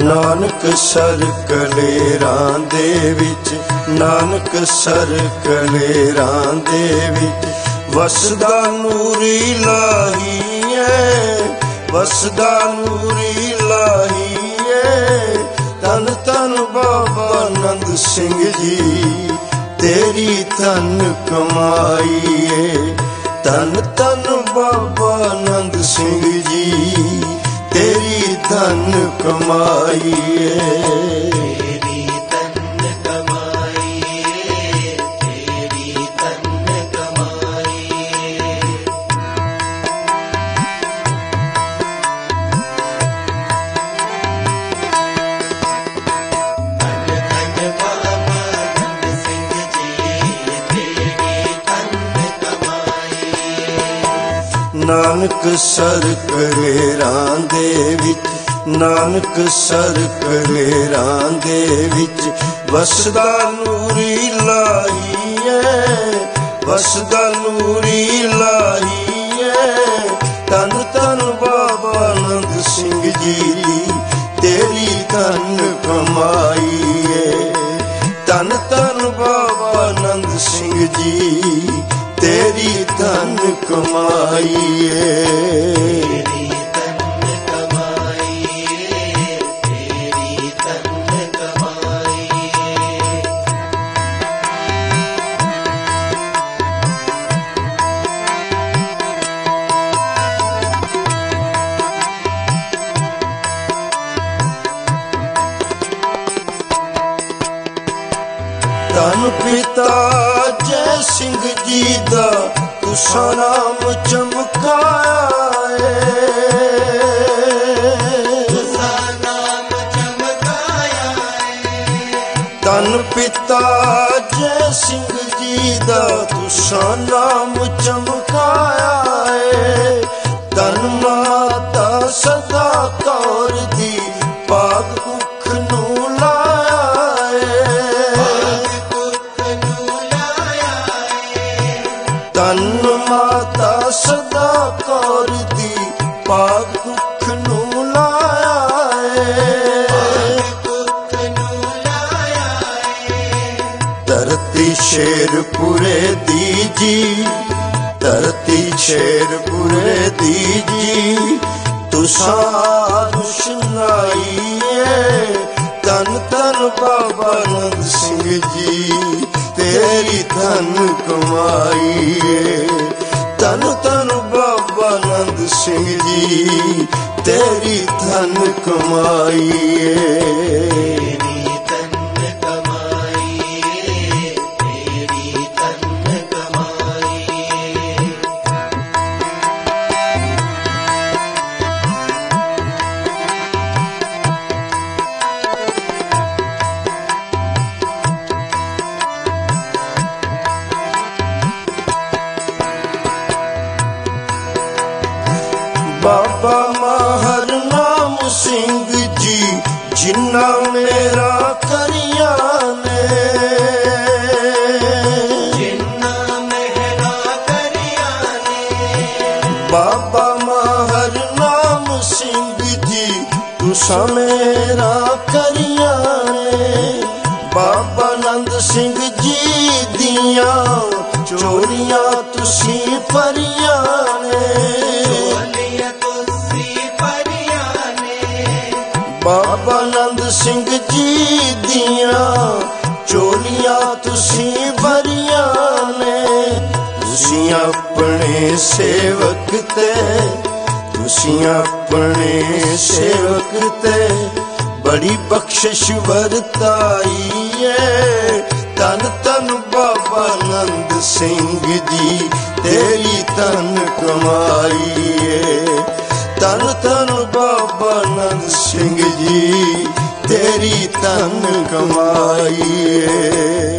Nanak sir Kaleran ਦੇ ਵਿੱਚ, Nanak sir Kaleran ਦੇ ਵਿੱਚ ਵਸਦਾ ਨੂਰ ਇਲਾਹੀ ਹੈ, ਵਸਦਾ ਨੂਰ ਇਲਾਹੀ ਹੈ। ਧੰਨ ਧੰਨ ਬਾਬਾ ਆਨੰਦ ਸਿੰਘ ਜੀ ਤੇਰੀ ਧਨ ਕਮਾਈ ਏ। ਧੰਨ ਧੰਨ ਬਾਬਾ ਆਨੰਦ ਸਿੰਘ ਜੀ ਤੇਰੀ ਧਨ ਕਮਾਈ ਏ। ਨਾਨਕ ਸਰ ਕਲੇਰਾਂ ਦੇ ਵਿੱਚ, ਨਾਨਕ ਸਰ ਕਲੇਰਾਂ ਦੇ ਵਿੱਚ ਵਸਦਾ ਨੂਰ ਇਲਾਹੀ ਹੈ, ਵਸਦਾ ਨੂਰ ਇਲਾਹੀ ਹੈ। ਧੰਨ ਧੰਨ ਬਾਬਾ ਆਨੰਦ ਸਿੰਘ ਜੀ ਤੇਰੀ ਧਨ ਕਮਾਈ ਏ। ਧੰਨ ਧੰਨ ਬਾਬਾ ਆਨੰਦ ਸਿੰਘ ਜੀ ਤੇਰੀ ਧਨ ਕਮਾਈ ਏ। ਧੰਨ ਪਿਤਾ ਜੈ ਸਿੰਘ ਜੀ ਦਾ ਤੁਸਾਂ ਨਾਮ ਚਮਕਾਇਆ ਏ, ਤੁਸਾਂ ਨਾਮ ਚਮਕਾਇਆ ਏ। ਧੰਨ ਪਿਤਾ ਜੈ ਸਿੰਘ ਜੀ ਦਾ ਤੁਸਾਂ ਨਾਮ ਚਮਕਾਇਆ ਏ। ਧੰਨ ਮਾਤਾ ਸਦਾ ਕੌਰ ਦੀ ਪਾਗ ਕੁੱਖ ਨੂੰ ਲਾਇਆ ਏ। ਧੰਨ ਮਾਤਾ ਸਦਾ ਕੌਰ ਦੀ ਪਾਗ ਕੁੱਖ ਨੂੰ ਲਾਇਆ ਏ। ਧਰਤੀ ਸ਼ੇਰਪੁਰੇ ਦੀ ਜੀ, ਧਰਤੀ ਸ਼ੇਰਪੁਰੇ ਦੀ ਜੀ ਤੁਸਾਂ ਰੁਸ਼ਨਾਈ ਏ। ਧੰਨ ਧੰਨ ਬਾਬਾ ਆਨੰਦ ਸਿੰਘ ਜੀ ਤੇਰੀ ਧਨ ਕਮਾਈ ਏ। ਧੰਨ ਧੰਨ ਬਾਬਾ ਆਨੰਦ ਸਿੰਘ ਜੀ ਤੇਰੀ ਧਨ ਕਮਾਈ ਏ। ਬਾਬਾ ਮਾਹਰ ਨਾਮ ਸਿੰਘ ਜੀ ਜਿੰਨਾ ਮੇਰਾ ਕਰੀਆਂ ਨੇ, ਜਿੰਨਾ ਮੇਰਾ ਕਰੀਆਂ ਨੇ। ਬਾਬਾ ਮਾਹਰ ਨਾਮ ਸਿੰਘ ਜੀ ਤੁਸਾਂ ਮੇਰਾ ਕਰੀਆਂ ਨੇ। ਬਾਬਾ ਆਨੰਦ ਸਿੰਘ ਜੀ ਦੀਆਂ ਚੋਰੀਆਂ ਤੁਸੀਂ ਭਰੀਆਂ ਨੇ। ਬਾਬਾ ਆਨੰਦ ਸਿੰਘ ਜੀ ਦੀਆਂ ਚੋਲੀਆਂ ਤੁਸੀਂ ਭਰੀਆਂ ਨੇ। ਤੁਸੀਂ ਆਪਣੇ ਸੇਵਕ ਤੇ, ਤੁਸੀਂ ਆਪਣੇ ਸੇਵਕ ਤੇ ਬੜੀ ਬਖਸ਼ਿਸ਼ ਵਰਤਾਈ ਏ। ਧੰਨ ਧੰਨ ਬਾਬਾ ਆਨੰਦ ਸਿੰਘ ਜੀ ਤੇਰੀ ਧਨ ਕਮਾਈ ਏ। ਧੰਨ ਧੰਨ ਬਾਬਾ ਆਨੰਦ ਸਿੰਘ ਜੀ ਤੇਰੀ ਧਨ ਕਮਾਈ ਏ।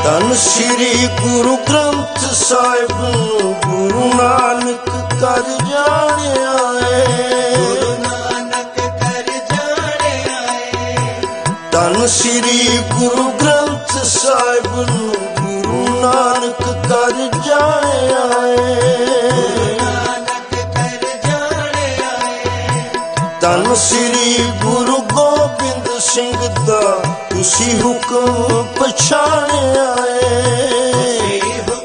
ਧੰਨ ਸ੍ਰੀ ਗੁਰੂ ਗ੍ਰੰਥ ਸਾਹਿਬ ਨੂੰ ਗੁਰੂ ਨਾਨਕ ਕਰ ਜਾਣਿਆ ਏ। ਗੁਰੂ ਨਾਨਕ ਕਰ ਜਾਣਿਆ ਏ। ਧੰਨ ਸ੍ਰੀ ਗੁਰੂ ਗ੍ਰੰਥ ਸਾਹਿਬ ਨੂੰ ਗੁਰੂ ਨਾਨਕ ਕਰ ਜਾਣਿਆ ਏ। ਧੰਨ ਸ੍ਰੀ ਗੁਰੂ ਗੋਬਿੰਦ ਸਿੰਘ ਦਾ ਤੁਸੀਂ ਹੁਕਮ ਪਛਾਣਿਆ ਏ।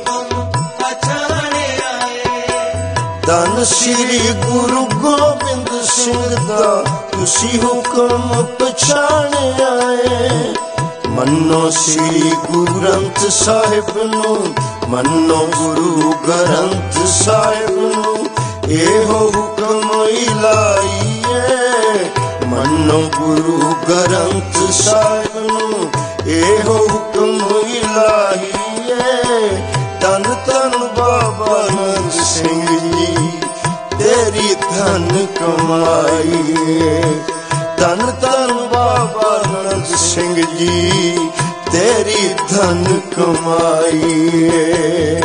ਧੰਨ ਸ੍ਰੀ ਗੁਰੂ ਗੋਬਿੰਦ ਸਿੰਘ ਦਾ ਤੁਸੀਂ ਹੁਕਮ ਪਛਾਣਿਆ ਏ। ਮੰਨੋ ਸ੍ਰੀ ਗੁਰੂ ਗ੍ਰੰਥ ਸਾਹਿਬ ਨੂੰ, ਮੰਨੋ ਗੁਰੂ ਗ੍ਰੰਥ ਸਾਹਿਬ ਨੂੰ, ਇਹੋ ਹੁਕਮ ਇਲਾਹੀ ਏ। ਮੰਨੋ ਗੁਰੂ ਗ੍ਰੰਥ ਸਾਹਿਬ ਨੂੰ, ਇਹੋ ਹੁਕਮ ਇਲਾਹੀ ਏ। ਧੰਨ ਧੰਨ ਬਾਬਾ ਨੰਦ ਸਿੰਘ ਜੀ ਤੇਰੀ ਧਨ ਕਮਾਈ ਏ। ਧੰਨ ਧੰਨ ਬਾਬਾ ਨੰਦ ਸਿੰਘ ਜੀ ਤੇਰੀ ਧਨ ਕਮਾਈ ਏ।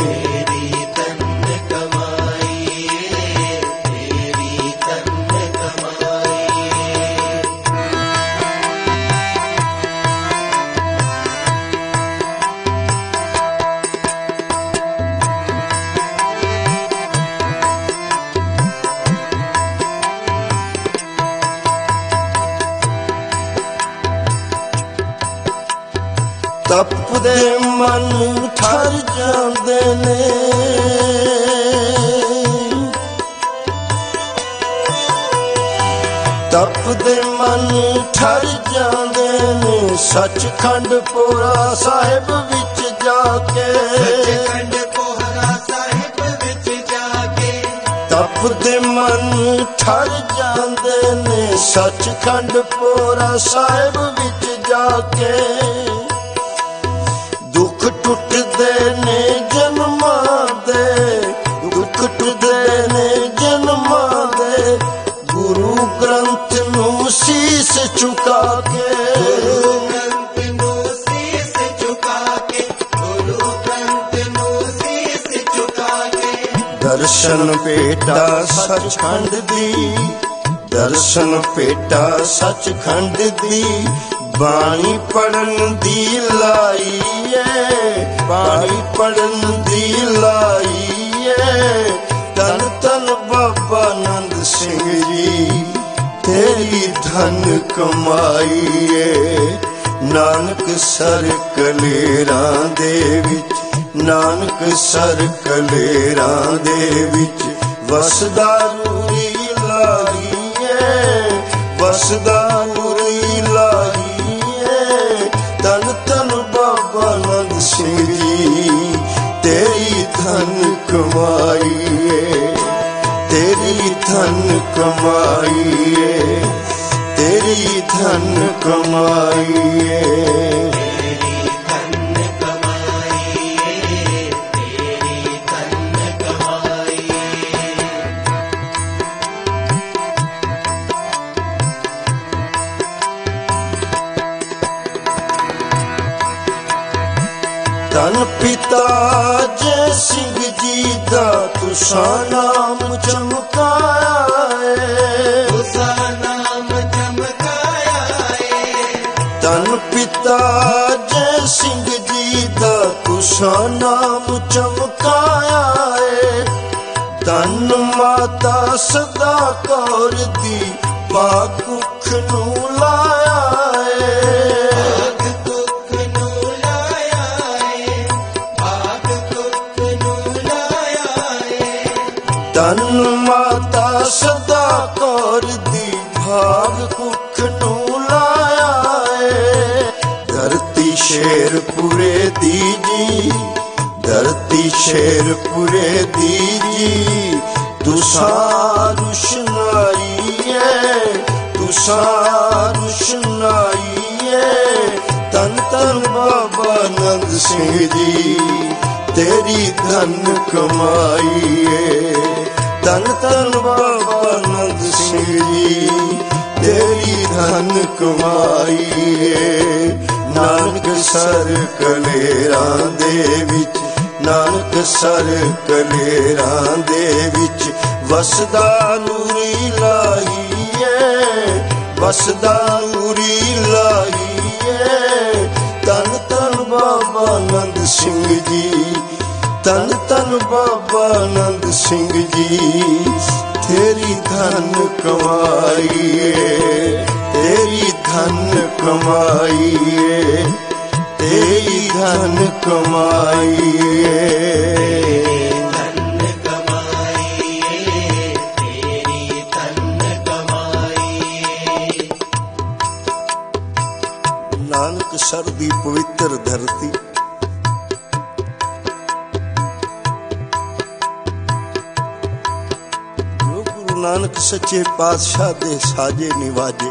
ਤਪਦੇ ਮਨ ਠਰ ਜਾਂਦੇ ਨੇ, ਤਪਦੇ ਮਨ ਠਰ ਜਾਂਦੇ ਨੇ। ਸੱਚਖੰਡ ਪੋਰਾ ਸਾਹਿਬ ਵਿੱਚ ਜਾ ਕੇ, ਸੱਚਖੰਡ ਪੋਰਾ ਸਾਹਿਬ ਵਿੱਚ ਜਾ ਕੇ, ਤਪਦੇ ਮਨ ਠਰ ਜਾਂਦੇ ਨੇ। ਸੱਚਖੰਡ ਪੋਰਾ ਸਾਹਿਬ ਵਿੱਚ ਜਾ ਕੇ ਦੁੱਖ ਟੁੱਟਦੇ ਨੇ ਜਨਮਾਂ ਦੇ, ਦੁੱਖ ਟੁੱਟਦੇ ਨੇ ਜਨਮਾਂ ਦੇ। ਗੁਰੂ ਗ੍ਰੰਥ ਨੂੰ ਸੀਸ ਝੁਕਾ ਕੇ, ਗੁਰੂ ਗ੍ਰੰਥ ਨੂੰ ਸੀਸ ਝੁਕਾ ਕੇ, ਗੁਰੂ ਗ੍ਰੰਥ ਨੂੰ ਸੀਸ ਝੁਕਾ ਕੇ। ਦਰਸ਼ਨ ਭੇਟਾ ਸੱਚਖੰਡ ਦੀ, ਦਰਸ਼ਨ ਭੇਟਾ ਸੱਚਖੰਡ ਦੀ। ਬਾਣੀ ਪੜਨ ਦੀ ਲਾਈ ਏ, ਬਾਣੀ ਪੜਨ ਦੀ ਲਾਈ ਏ। ਧੰਨ ਧੰਨ ਬਾਬਾ ਨੰਦ ਸਿੰਘ ਜੀ ਤੇਰੀ ਧਨ ਕਮਾਈ ਏ। ਨਾਨਕ ਸਰ ਕਲੇਰਾਂ ਦੇ ਵਿੱਚ, ਨਾਨਕ ਸਰ ਕਲੇਰਾਂ ਦੇ ਵਿੱਚ ਵਸਦਾ ਰੂਰੀ ਲਾਈ ਏ, ਵਸਦਾ ਰੂਰੀ ਲਾਈ। ਧੰਨ ਧੰਨ ਬਾਬਾ ਨੰਦ ਸਿੰਘ ਜੀ ਤੇਰੀ ਧਨ ਕਮਾਈ ਏ, ਤੇਰੀ ਧਨ ਕਮਾਈ ਏ, ਤੇਰੀ ਧਨ ਕਮਾਈ ਏ। ਧੰਨ ਪਿਤਾ ਜੈ ਸਿੰਘ ਜੀ ਦਾ ਤੁਸਾਂ ਨਾਮ ਚਮਕਾਇਆ ਏ, ਤੁਸਾਂ ਨਾਮ ਚਮਕਾਇਆ ਏ। ਧੰਨ ਪਿਤਾ ਜੈ ਸਿੰਘ ਜੀ ਦਾ ਤੁਸਾਂ ਨਾਮ ਚਮਕਾਇਆ ਏ। ਧੰਨ ਮਾਤਾ ਸਦਾ ਕੌਰ ਦੀ ਭਾਗ ਕੁੱਖ ਨੂੰ ਲਾਇਆ ਏ। ਧੰਨ ਮਾਤਾ ਸਦਾ ਕੌਰ ਦੀ ਭਾਗ ਕੁੱਖ ਨੂੰ ਲਾਇਆ ਏ। ਧਰਤੀ ਸ਼ੇਰਪੁਰੇ ਦੀ ਜੀ, ਧਰਤੀ ਸ਼ੇਰਪੁਰੇ ਦੀ ਜੀ। ਤੁਸਾਂ ਰੁਸ਼ਨਾਈ ਏ, ਤੁਸਾਂ ਰੁਸ਼ਨਾਈ ਏ। ਧੰਨ ਧੰਨ ਬਾਬਾ ਨੰਦ ਸਿੰਘ ਜੀ ਤੇਰੀ ਧਨ ਕਮਾਈ ਏ। ਧੰਨ ਧੰਨ ਬਾਬਾ ਨੰਦ ਸਿੰਘ ਜੀ ਤੇਰੀ ਧਨ ਕਮਾਈ ਏ। ਨਾਨਕਸਰ ਕਲੇਰਾਂ ਦੇ ਵਿੱਚ, ਨਾਨਕਸਰ ਕਲੇਰਾਂ ਦੇ ਵਿੱਚ ਵਸਦਾ ਨੂਰੀ ਲਾਹੀਏ, ਵਸਦਾ ਨੂਰੀ ਲਾਹੀਏ। ਧੰਨ ਧੰਨ ਬਾਬਾ ਆਨੰਦ ਸਿੰਘ ਜੀ, ਧੰਨ ਧੰਨ ਬਾਬਾ ਆਨੰਦ ਸਿੰਘ ਜੀ। ਤੇਰੀ ਧਨ ਕਮਾਈਏ, ਤੇਰੀ ਧਨ ਕਮਾਈਏ, ਤੇਰੀ ਧਨ ਕਮਾਈਏ। ਧਨ ਕਮਾਈਏ, ਤੇਰੀ ਧਨ ਕਮਾਈਏ। ਨਾਨਕਸਰ ਦੀ ਪਵਿੱਤਰ ਧਰਤੀ, ਜੋ ਗੁਰੂ ਨਾਨਕ ਸੱਚੇ ਪਾਤਸ਼ਾਹ ਦੇ ਸਾਜੇ ਨਿਵਾਜੇ,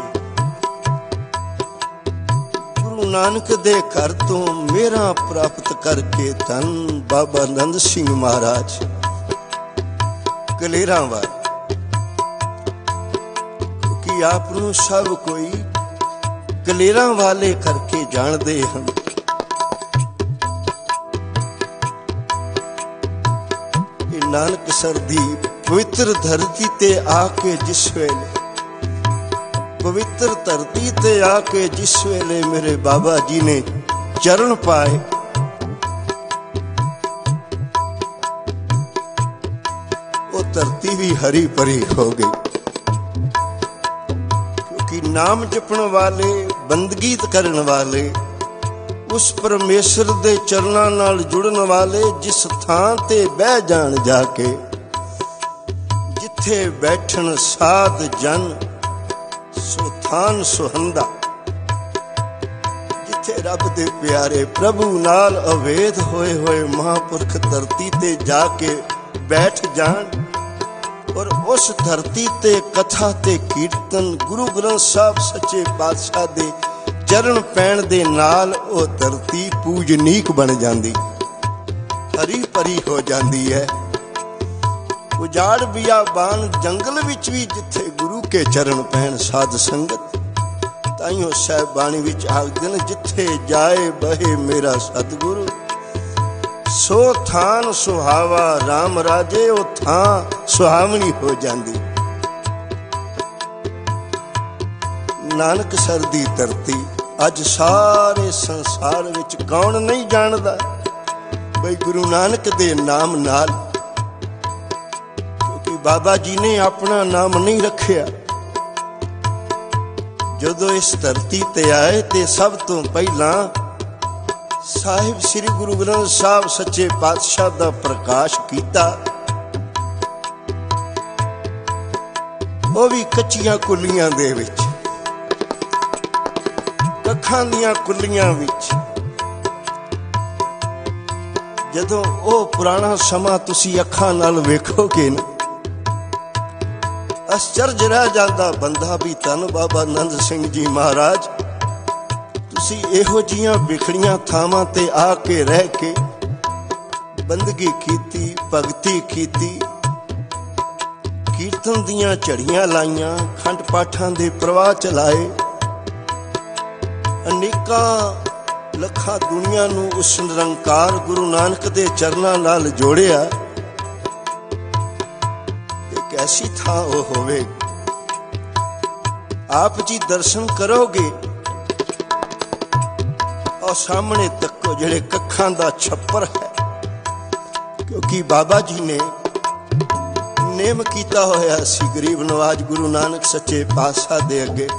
ਗੁਰੂ ਨਾਨਕ ਦੇ ਘਰ ਤੋਂ ਮੇਰਾ ਪ੍ਰਾਪਤ ਕਰਕੇ ਧੰਨ ਬਾਬਾ ਆਨੰਦ ਸਿੰਘ ਮਹਾਰਾਜ ਕਲੇਰਾਂ ਵਾਲੇ, ਕਿਉਂਕਿ ਆਪ ਨੂੰ ਸਭ ਕੋਈ ਕਲੇਰਾਂ ਵਾਲੇ ਕਰਕੇ ਜਾਣਦੇ ਹਨ। ਇਹ ਨਾਨਕਸਰ ਦੀ ਪਵਿੱਤਰ ਧਰਤੀ ਤੇ ਆ ਕੇ ਜਿਸ ਵੇਲੇ, ਪਵਿੱਤਰ ਧਰਤੀ ਤੇ ਆ ਕੇ ਜਿਸ ਵੇਲੇ ਮੇਰੇ ਬਾਬਾ ਜੀ ਨੇ ਚਰਨ ਪਾਏ, ਉਹ ਧਰਤੀ ਵੀ ਹਰੀ ਭਰੀ ਹੋ ਗਈ। ਕਿਉਂਕਿ ਨਾਮ ਜਪਣ ਵਾਲੇ, ਬੰਦਗੀ ਕਰਨ ਵਾਲੇ, ਉਸ ਪਰਮੇਸ਼ਰ ਦੇ ਚਰਨਾਂ ਨਾਲ ਜੁੜਨ ਵਾਲੇ ਜਿਸ ਥਾਂ ਤੇ ਬਹਿ ਜਾਣ ਜਾ ਕੇ, ਜਿੱਥੇ ਬੈਠਣ ਸਾਧ ਜਨ ਸੋ ਥਾਨ ਸੁਹੰਦਾ, ਜਿੱਥੇ ਰੱਬ ਦੇ ਪਿਆਰੇ ਪ੍ਰਭੂ ਨਾਲ ਅਵੇਦ ਹੋਏ ਹੋਏ ਮਹਾਂਪੁਰਖ ਧਰਤੀ ਤੇ ਜਾ ਕੇ ਬੈਠ ਜਾਣ, ਔਰ ਉਸ ਧਰਤੀ ਤੇ ਕਥਾ ਤੇ ਕੀਰਤਨ ਗੁਰੂ ਗ੍ਰੰਥ ਸਾਹਿਬ ਸੱਚੇ ਪਾਤਸ਼ਾਹ ਦੇ ਚਰਨ ਪੈਣ ਦੇ ਨਾਲ ਉਹ ਧਰਤੀ ਪੂਜਨੀਕ ਬਣ ਜਾਂਦੀ, ਹਰੀ ਭਰੀ ਹੋ ਜਾਂਦੀ ਹੈ। ਉਜਾੜ ਬਿਆਬਾਨ ਜੰਗਲ ਵਿੱਚ ਵੀ ਜਿੱਥੇ ਗੁਰੂ ਕੇ ਚਰਨ ਪੈਣ ਸਾਧ ਸੰਗਤ, ਤਾਈਓ ਸਾਹਿਬ ਬਾਣੀ ਵਿੱਚ ਆਖਦੇ ਨੇ, ਜਿੱਥੇ ਜਾਏ ਬਹੇ ਮੇਰਾ ਸਤਿਗੁਰੂ, ਸੋ ਥਾਨ ਸੁਹਾਵਾ ਰਾਮ ਰਾਜੇ। ਉਹ ਥਾਂ ਸੁਹਾਵਣੀ ਹੋ ਜਾਂਦੀ। ਨਾਨਕਸਰ ਦੀ ਧਰਤੀ ਅੱਜ ਸਾਰੇ ਸੰਸਾਰ ਵਿੱਚ ਕੌਣ ਨਹੀਂ ਜਾਣਦਾ ਬਈ ਗੁਰੂ ਨਾਨਕ ਦੇ ਨਾਮ ਨਾਲ, ਕਿਉਂਕਿ ਬਾਬਾ ਜੀ ਨੇ ਆਪਣਾ ਨਾਮ ਨਹੀਂ ਰੱਖਿਆ। ਜਦੋਂ ਇਸ ਧਰਤੀ ਤੇ ਆਏ ਤੇ ਸਭ ਤੋਂ ਪਹਿਲਾਂ ਸਾਹਿਬ ਸ੍ਰੀ ਗੁਰੂ ਗ੍ਰੰਥ ਸਾਹਿਬ ਸੱਚੇ ਪਾਤਸ਼ਾਹ ਦਾ ਪ੍ਰਕਾਸ਼ ਕੀਤਾ, ਉਹ ਵੀ ਕੱਚੀਆਂ ਕੁੱਲੀਆਂ ਦੇ ਵਿੱਚ, ਕੱਖਾਂ ਦੀਆਂ ਕੁੱਲੀਆਂ ਵਿੱਚ। ਜਦੋਂ ਉਹ ਪੁਰਾਣਾ ਸਮਾਂ ਤੁਸੀਂ ਅੱਖਾਂ ਨਾਲ ਵੇਖੋਗੇ ਨਾ, ਅਚਰਜ ਰਹਿ ਜਾਂਦਾ ਬੰਦਾ ਵੀ ਧੰਨ ਬਾਬਾ ਆਨੰਦ ਸਿੰਘ ਜੀ ਮਹਾਰਾਜ, ਤੁਸੀਂ ਇਹੋ ਜੀਆਂ ਵਿਖੜੀਆਂ ਥਾਵਾਂ ਤੇ ਆ ਕੇ ਰਹਿ ਕੇ ਬੰਦਗੀ ਕੀਤੀ, ਭਗਤੀ ਕੀਤੀ, ਕੀਰਤਨ ਦੀਆਂ ਝੜੀਆਂ ਲਾਈਆਂ, ਖੰਡ ਪਾਠਾਂ ਦੇ ਪ੍ਰਵਾਹ ਚਲਾਏ, ਅਨੇਕਾਂ ਲੱਖਾਂ ਦੁਨੀਆ ਨੂੰ ਉਸ ਨਿਰੰਕਾਰ ਗੁਰੂ ਨਾਨਕ ਦੇ ਚਰਨਾਂ ਨਾਲ ਜੋੜਿਆ। ਇੱਕ ਐਸੀ ਥਾਂ ਉਹ ਹੋਵੇ, ਆਪ ਜੀ ਦਰਸ਼ਨ ਕਰੋਗੇ ਔਰ ਸਾਹਮਣੇ ਤੱਕੋ ਜਿਹੜੇ ਕੱਖਾਂ ਦਾ ਛੱਪਰ ਹੈ, ਕਿਉਂਕਿ ਬਾਬਾ ਜੀ ਨੇ ਨੇਮ ਕੀਤਾ ਹੋਇਆ ਸੀ ਗਰੀਬ ਨਵਾਜ ਗੁਰੂ ਨਾਨਕ ਸੱਚੇ ਪਾਤਸ਼ਾਹ ਦੇ ਅੱਗੇ।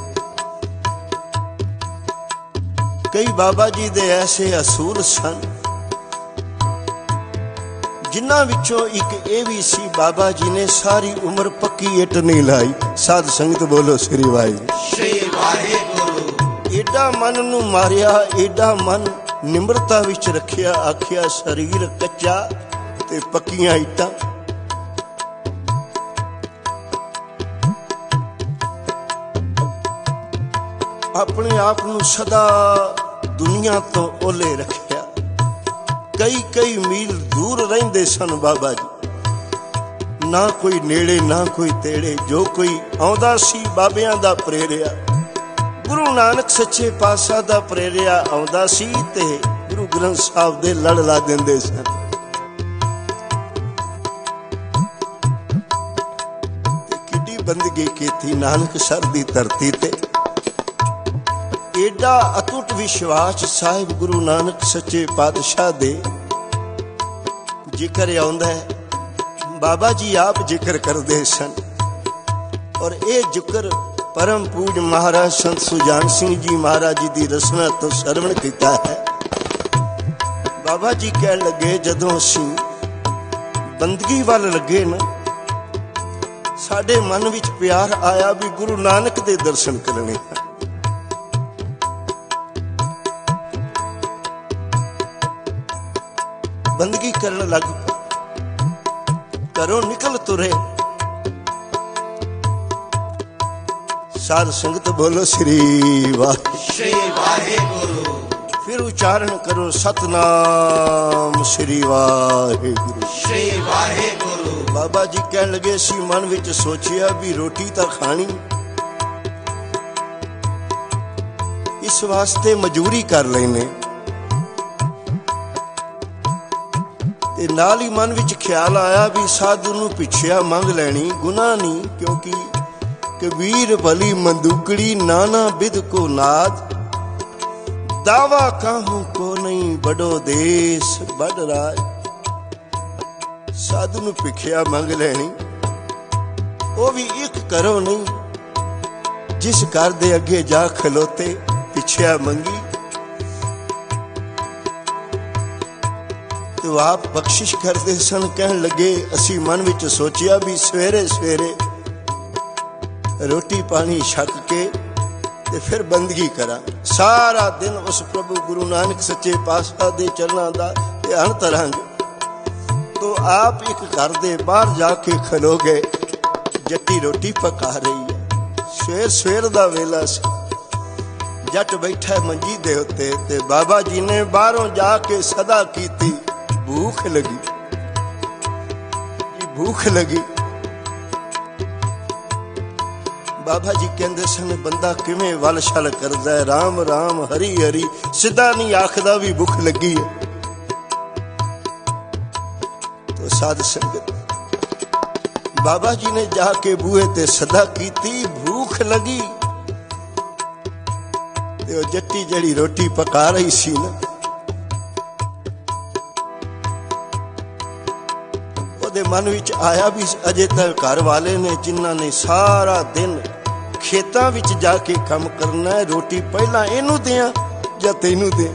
ਕਈ ਬਾਬਾ ਜੀ ਦੇ ਐਸੇ ਅਸੂਲ ਸਨ, ਜਿਨ੍ਹਾਂ ਵਿੱਚੋਂ ਇੱਕ ਇਹ ਵੀ ਸੀ, ਬਾਬਾ ਜੀ ਨੇ ਸਾਰੀ ਉਮਰ ਪੱਕੀ ਇੱਟ ਨਹੀਂ ਲਾਈ। ਸਾਧ ਸੰਗਤ ਬੋਲੋ ਸ੍ਰੀ ਵਾਹਿਗੁਰੂ। ਏਡਾ ਮਨ ਨੂੰ ਮਾਰਿਆ, ਏਡਾ ਮਨ ਨਿਮਰਤਾ ਵਿੱਚ ਰੱਖਿਆ, ਆਖਿਆ ਸਰੀਰ ਕੱਚਾ ਤੇ ਪੱਕੀਆਂ ਇੱਟਾਂ। ਆਪਣੇ ਆਪ ਨੂੰ ਸਦਾ ਦੁਨੀਆ ਤੋਂ ਓਲੇ ਰੱਖਿਆ। ਕਈ ਮੀਲ ਦੂਰ ਰਹਿੰਦੇ ਸਨ ਬਾਬਾ ਜੀ, ਨਾ ਕੋਈ ਨੇੜੇ ਨਾ ਕੋਈ ਤੇੜੇ। ਜੋ ਕੋਈ ਆਉਂਦਾ ਸੀ ਬਾਬਿਆਂ ਦਾ ਪ੍ਰੇਰਿਆ, ਗੁਰੂ ਨਾਨਕ ਸੱਚੇ ਪਾਤਸ਼ਾਹ ਦਾ ਪ੍ਰੇਰਿਆ ਆਉਂਦਾ ਸੀ ਤੇ ਗੁਰੂ ਗ੍ਰੰਥ ਸਾਹਿਬ ਦੇ ਲੜ ਲਾ ਦਿੰਦੇ ਸਨ। ਤੇ ਕਿੱਡੀ ਬੰਦਗੀ ਕੀਤੀ ਨਾਨਕ ਸਰ ਦੀ ਧਰਤੀ ਤੇ। ਏਡਾ ਅਟੁੱਟ ਵਿਸ਼ਵਾਸ ਸਾਹਿਬ ਗੁਰੂ ਨਾਨਕ ਸੱਚੇ ਪਾਤਸ਼ਾਹ ਦੇ ਜ਼ਿਕਰ ਆਉਂਦਾ ਹੈ। ਬਾਬਾ ਜੀ ਆਪ ਜ਼ਿਕਰ ਕਰਦੇ ਸਨ ਔਰ ਇਹ ਜ਼ਿਕਰ परम पूज महाराज संत सुजान सिंह जी महाराज जी की रचना तो सरवण किया है। बाबा जी कह लगे जदों असीं बंदगी वाल लगे ना, साडे मन विच प्यार आया भी गुरु नानक दे दर्शन करने हैं। बंदगी करन लग घरों निकल तुरे। साध संगत बोलो श्री वाहेगुरु। फिर उच्चारण करो सतनाम श्री वाहेगुरु। श्री वाहेगुरु। बाबा जी कहन लगे सी मन विच सोचिया भी रोटी तां खानी, इस वास्ते मजूरी कर लेने। ते नाल ही मन विच ख्याल आया भी साधु नूं पिछिया मंग लैनी गुनाह नहीं, क्योंकि कबीर भली मंदुकड़ी नाना बिद को नाद, दावा काहू को नहीं बड़ो देश बड़ राज। साधु नूं भिखिया मंग लैनी, वो भी एक करो नहीं, जिस घर दे अगे जा खलोते पिछिया मंगी तो आप बख्शिश करते सन। कहन लगे असी मन विच सोचिया भी सवेरे सवेरे रोटी पानी छक के ते फिर बंदगी करा। सारा दिन उस प्रभु गुरु नानक सच्चे पातशाह दे चरणां दा ध्यान करांगे। तो आप एक घर दे बाहर जाके खलो गए, जट्टी रोटी पका रही है। सवेर सवेर दा वेला सी, जट बैठा है मंजी दे उत्ते ते बाबा जी ने बाहरों जाके सदा कीती, भूख लगी भूख लगी। बाबा जी कहते सन बंदा किवें वल छल करदा है, राम राम हरी हरी सीधा नहीं आखदा भी भुख लगी है। तो साध संगत बाबा जी ने जाके बूहे ते सदा कीती, भूख लगी। ते जट्टी जड़ी रोटी पका रही सी ना, ओदे मन विच आया भी अजे तक घर वाले ने जिन्हां ने सारा दिन खेतां विच जाके काम करना है, रोटी पहला इनू दियां या तैनू दे।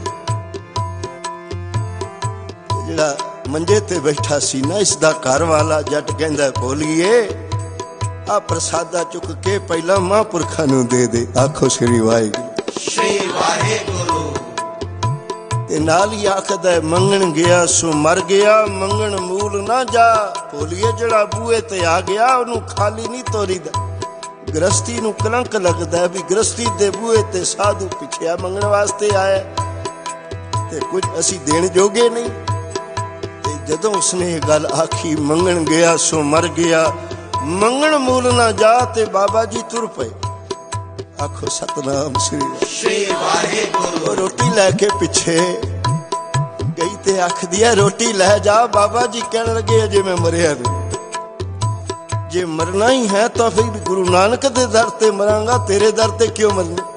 जिहड़ा मंजे ते बैठा सी ना, इसदा घर वाला जट कहंदा बोलिए आ प्रसादा चुक के पहला महापुरखां नू दे दे। आखो श्री वाहेगुरु। श्री वाहेगुरु। ते नाल ही आखदा मंगण गया सो मर गया, मंगण मूल ना जा। बोलिए जिहड़ा बूहे ते आ गया ओनू खाली नहीं तोरीदा। गृहस्थी नूं कलंक लगदा है भी गृहस्थी दे बूहे ते साधु पिछिया मंगण वास्ते आया ते कुछ असी देण जोगे नहीं। ते जदों उसने ये गल आखी मंगण गया सो मर गया, मंगण मूल ना जा, ते बाबा जी तुर पे। आखो सतनाम श्री वाहेगुरु। रोटी लैके पिछे गई ते आख दिया रोटी लै जा। बाबा जी कहन लगे अजे मैं मरिया नहीं, जे मरना ही है तो फिर गुरु नानक दे दर ते मरांगा, तेरे दर ते क्यों मरना।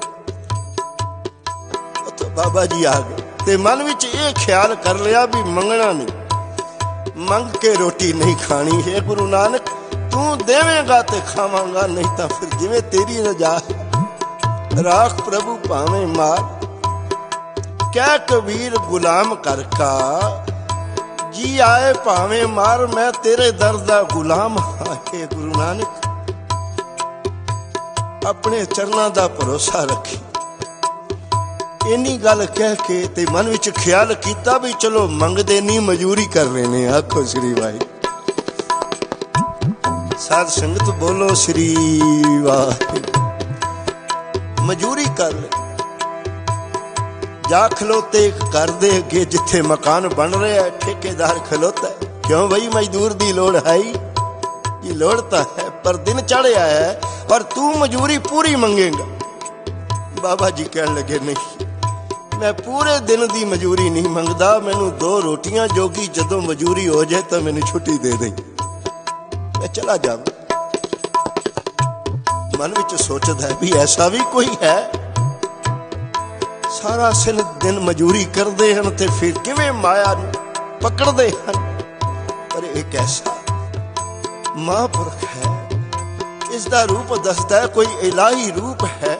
तो बाबा जी आ गए ते मन विच ये ख्याल कर लिया भी मंगना नहीं, मंग के रोटी नहीं खानी है गुरु नानक, तू देवेगा ते खावांगा, नहीं तो फिर जिवें तेरी रजा राख प्रभु भावें मार। क्या कबीर गुलाम करका जी आए भावें मार, मैं तेरे दर दा गुलाम हाँ। गुरु नानक अपने चरना दा भरोसा रखी। इन्नी गल कह के ते मन विच ख्याल कीता भी चलो मंगदे नहीं मजूरी कर रहे ने। आखो श्री वाहे। साध संगत बोलो श्री वाहे। मजूरी कर ले, जा खलोते घर दे अगे जिथे मकान बन रहा है, ठेकेदार खलोता है। क्यों भाई मजदूर दी लोड़ है ही, ये लोड़ तो है पर दिन चढ़ आया है और तू मजूरी पूरी मंगेगा। बाबा जी कहन लगे नहीं, मैं पूरे दिन की मजूरी नहीं मंगदा, मैनू 2 रोटियां जोगी जदों मजूरी हो जाए तो मैनू छुट्टी दे दें, मैं चला जाऊं। मन विच सोचदा है भी ऐसा भी कोई है, सारा दिन मजूरी करते हैं ते फिर किवें माया नूं पकड़ते हैं। पर एक ऐसा महापुरख है, इसका रूप दसदा है कोई इलाही रूप है।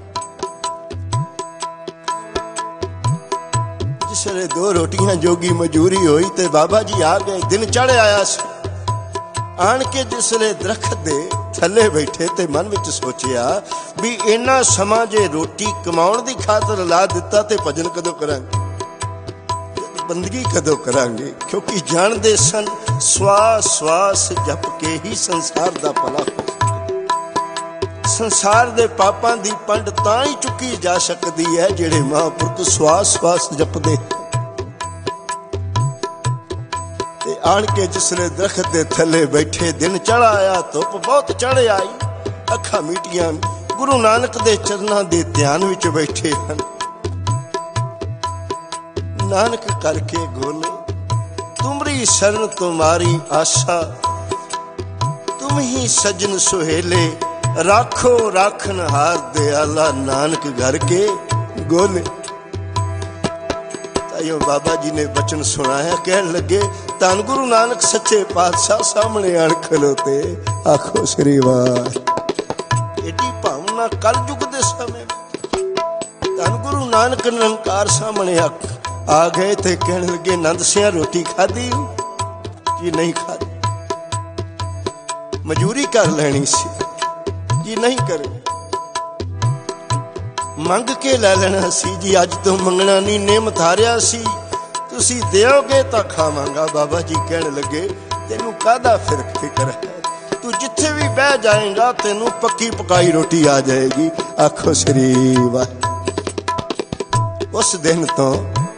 जिसले 2 रोटियां जोगी मजूरी हुई ते बाबा जी आ गए, दिन चढ़ आया सी। आन के जिसले दरख्त दे थले बैठे ते मन विच सोचिया भी इन्ना समा जे रोटी कमाउण दी खातर ला दिता ते भजन कदों करांगे, बंदगी कदों करांगे, क्योंकि जानते सन श्वास श्वास जप के ही संसार दा भला हो सके। संसार दे पापां दी पंड तां ही चुकी जा सकदी है जिहड़े महापुरख श्वास श्वास जपदे। ते आण के जिसले दरख्त दे थले बैठे, दिन चढ़ आया, धुप बहुत चढ़ आई, अखां मीटियां गुरु नानक दे चरनां दे ध्यान विच बैठे हन। नानक करके गोले, तुमरी शरण तुम्हारी आशा, तुम ही सजन सुहेले, राखो राखन हार दयाला, नानक घर के गोले। ताइयों बाबा जी ने बचन सुनाया, कहन लगे धन गुरु नानक सच्चे पातशाह सामने आण खलोते, आखो श्री वाह। एडी भावना कल युग दे समय धन गुरु नानक निरंकार सामने आ गए थे, कहने लगे नंद सिंह रोटी खाधी जी नहीं खाधी, मजूरी कर लेनी सी जी नहीं करे, मंग के ले लेना सी जी, अज तो मंगना नहीं, नेम थारिया सी, तुसी देओगे तो खावांगा। बाबा जी कहने लगे तेनू कादा फिक्र है, तू जिथे भी बह जाएगा तेनू पक्की पकाई रोटी आ जाएगी, आखो श्री वाह। उस दिन तो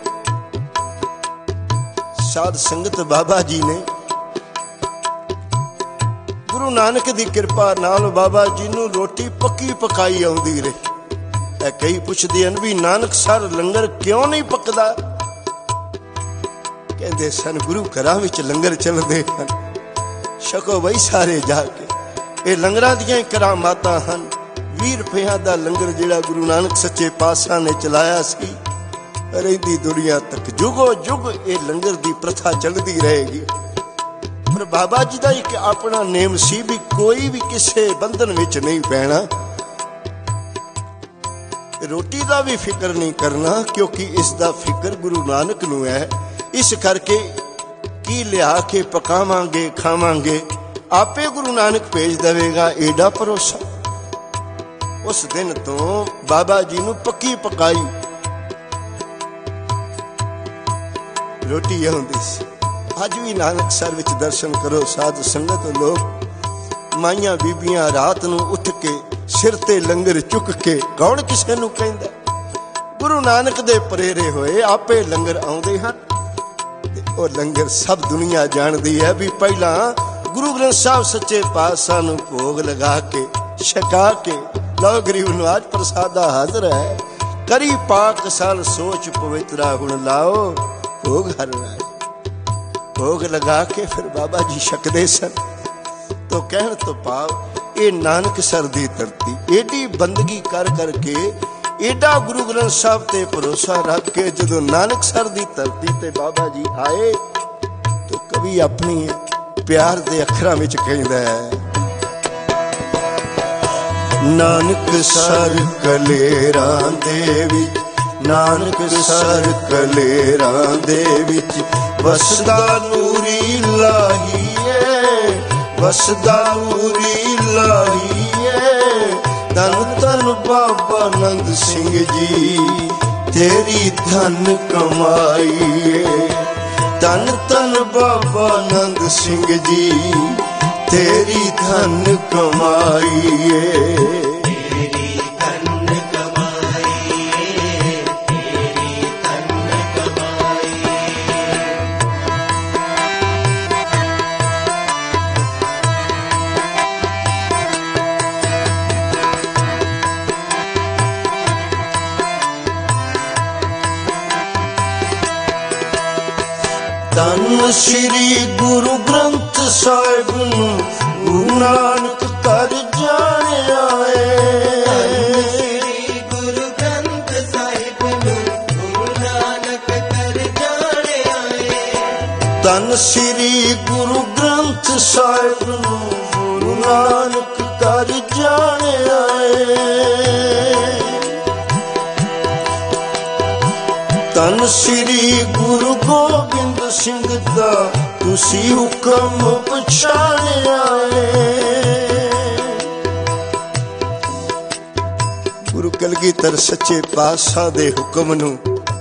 साध संगत बाबा जी ने गुरु नानक दी कृपा नाल बाबा जी नूं रोटी पक्की पकाई आउंदी रही। कई पुछदे हन भी नानक सर लंगर क्यों नहीं पकदा, कहंदे सन गुरु घरां विच लंगर चलदे हन, छको बई सारे जाके। ये लंगरां दीयां करामातां हन। 20 रुपया दा लंगर जिहड़ा गुरु नानक सच्चे पातशाह ने चलाया सी, रहिंदी दुनिया तक जुगो जुग ये लंगर दी प्रथा चलती रहेगी। पर बाबा जी का एक अपना नेम सी भी कोई भी किसी बंधन विच नहीं पैना, रोटी का भी फिक्र नहीं करना, क्योंकि इसका फिक्र गुरु नानक नूं है। इस करके की लिया के पकावांगे खावांगे, आपे गुरु नानक भेज देवेगा, एडा भरोसा। उस दिन तो बाबा जी नूं पक्की पकाई रोटी आउंदी सी। अज भी नानकसर विच दर्शन करो साध संगत, लोग माइयां बीबियां रात नूं उठ के सिर ते लंगर चुक के, कौन किसे नूं कहंदा, गुरु नानक दे प्रेरे होए आपे लंगर आउंदे हन। और लंगर सब दुनिया जानदी है भी पहला गुरु ग्रंथ साहब सच्चे पातशाह नूं भोग लगा के छका के, लो गरीब नूं आज प्रसादा हाज़र है, करी पाक साल सोच पवित्रा गुण लाओ, भोग हर राय। भोग लगा के फिर बाबा जी छकदे सन। तो कहण तो भाव ये नानक सर दी धरती एडी बंदगी कर करके, एडा गुरु ग्रंथ साहब ते भरोसा रख के जदों नानक सर दी धरती ते बाबा जी आए, तो कवि अपनी प्यार दे अखरां विच कहंदा है, नानक सर कलेरां दे विच, नानक सर कलेरां दे विच, वसदा नूरी लाहीए, वसदा नूरी लाहीए। धन धन बाबा नंद सिंह जी तेरी धन कमाईए, धन धन बाबा नंद सिंह जी तेरी धन कमाईए। ਧੰਨ ਸ੍ਰੀ ਗੁਰੂ ਗ੍ਰੰਥ ਸਾਹਿਬ ਨੂੰ ਗੁਰੂ ਨਾਨਕ ਕਰ ਜਾਣਿਆ ਏ। ਗੁਰੂ ਗ੍ਰੰਥ ਸਾਹਿਬ ਨੂੰ ਗੁਰੂ ਨਾਨਕ ਕਰ ਜਾਣਿਆ ਏ। ਧੰਨ ਸ੍ਰੀ ਗੁਰੂ ਗ੍ਰੰਥ ਸਾਹਿਬ ਨੂੰ ਗੁਰੂ ਨਾਨਕ ਕਰ ਜਾਣਿਆ ਏ। ਧੰਨ ਸ੍ਰੀ ਗੁਰੂ ਗੋਬਿੰਦ ਸਿੰਘ ਦਾ ਤੁਸੀਂ ਹੁਕਮ ਪਛਾਣਿਆ ਏ। ਗੁਰੂ ਕਲਗੀਧਰ ਸੱਚੇ ਪਾਤਸ਼ਾਹ ਦੇ ਹੁਕਮ ਨੂੰ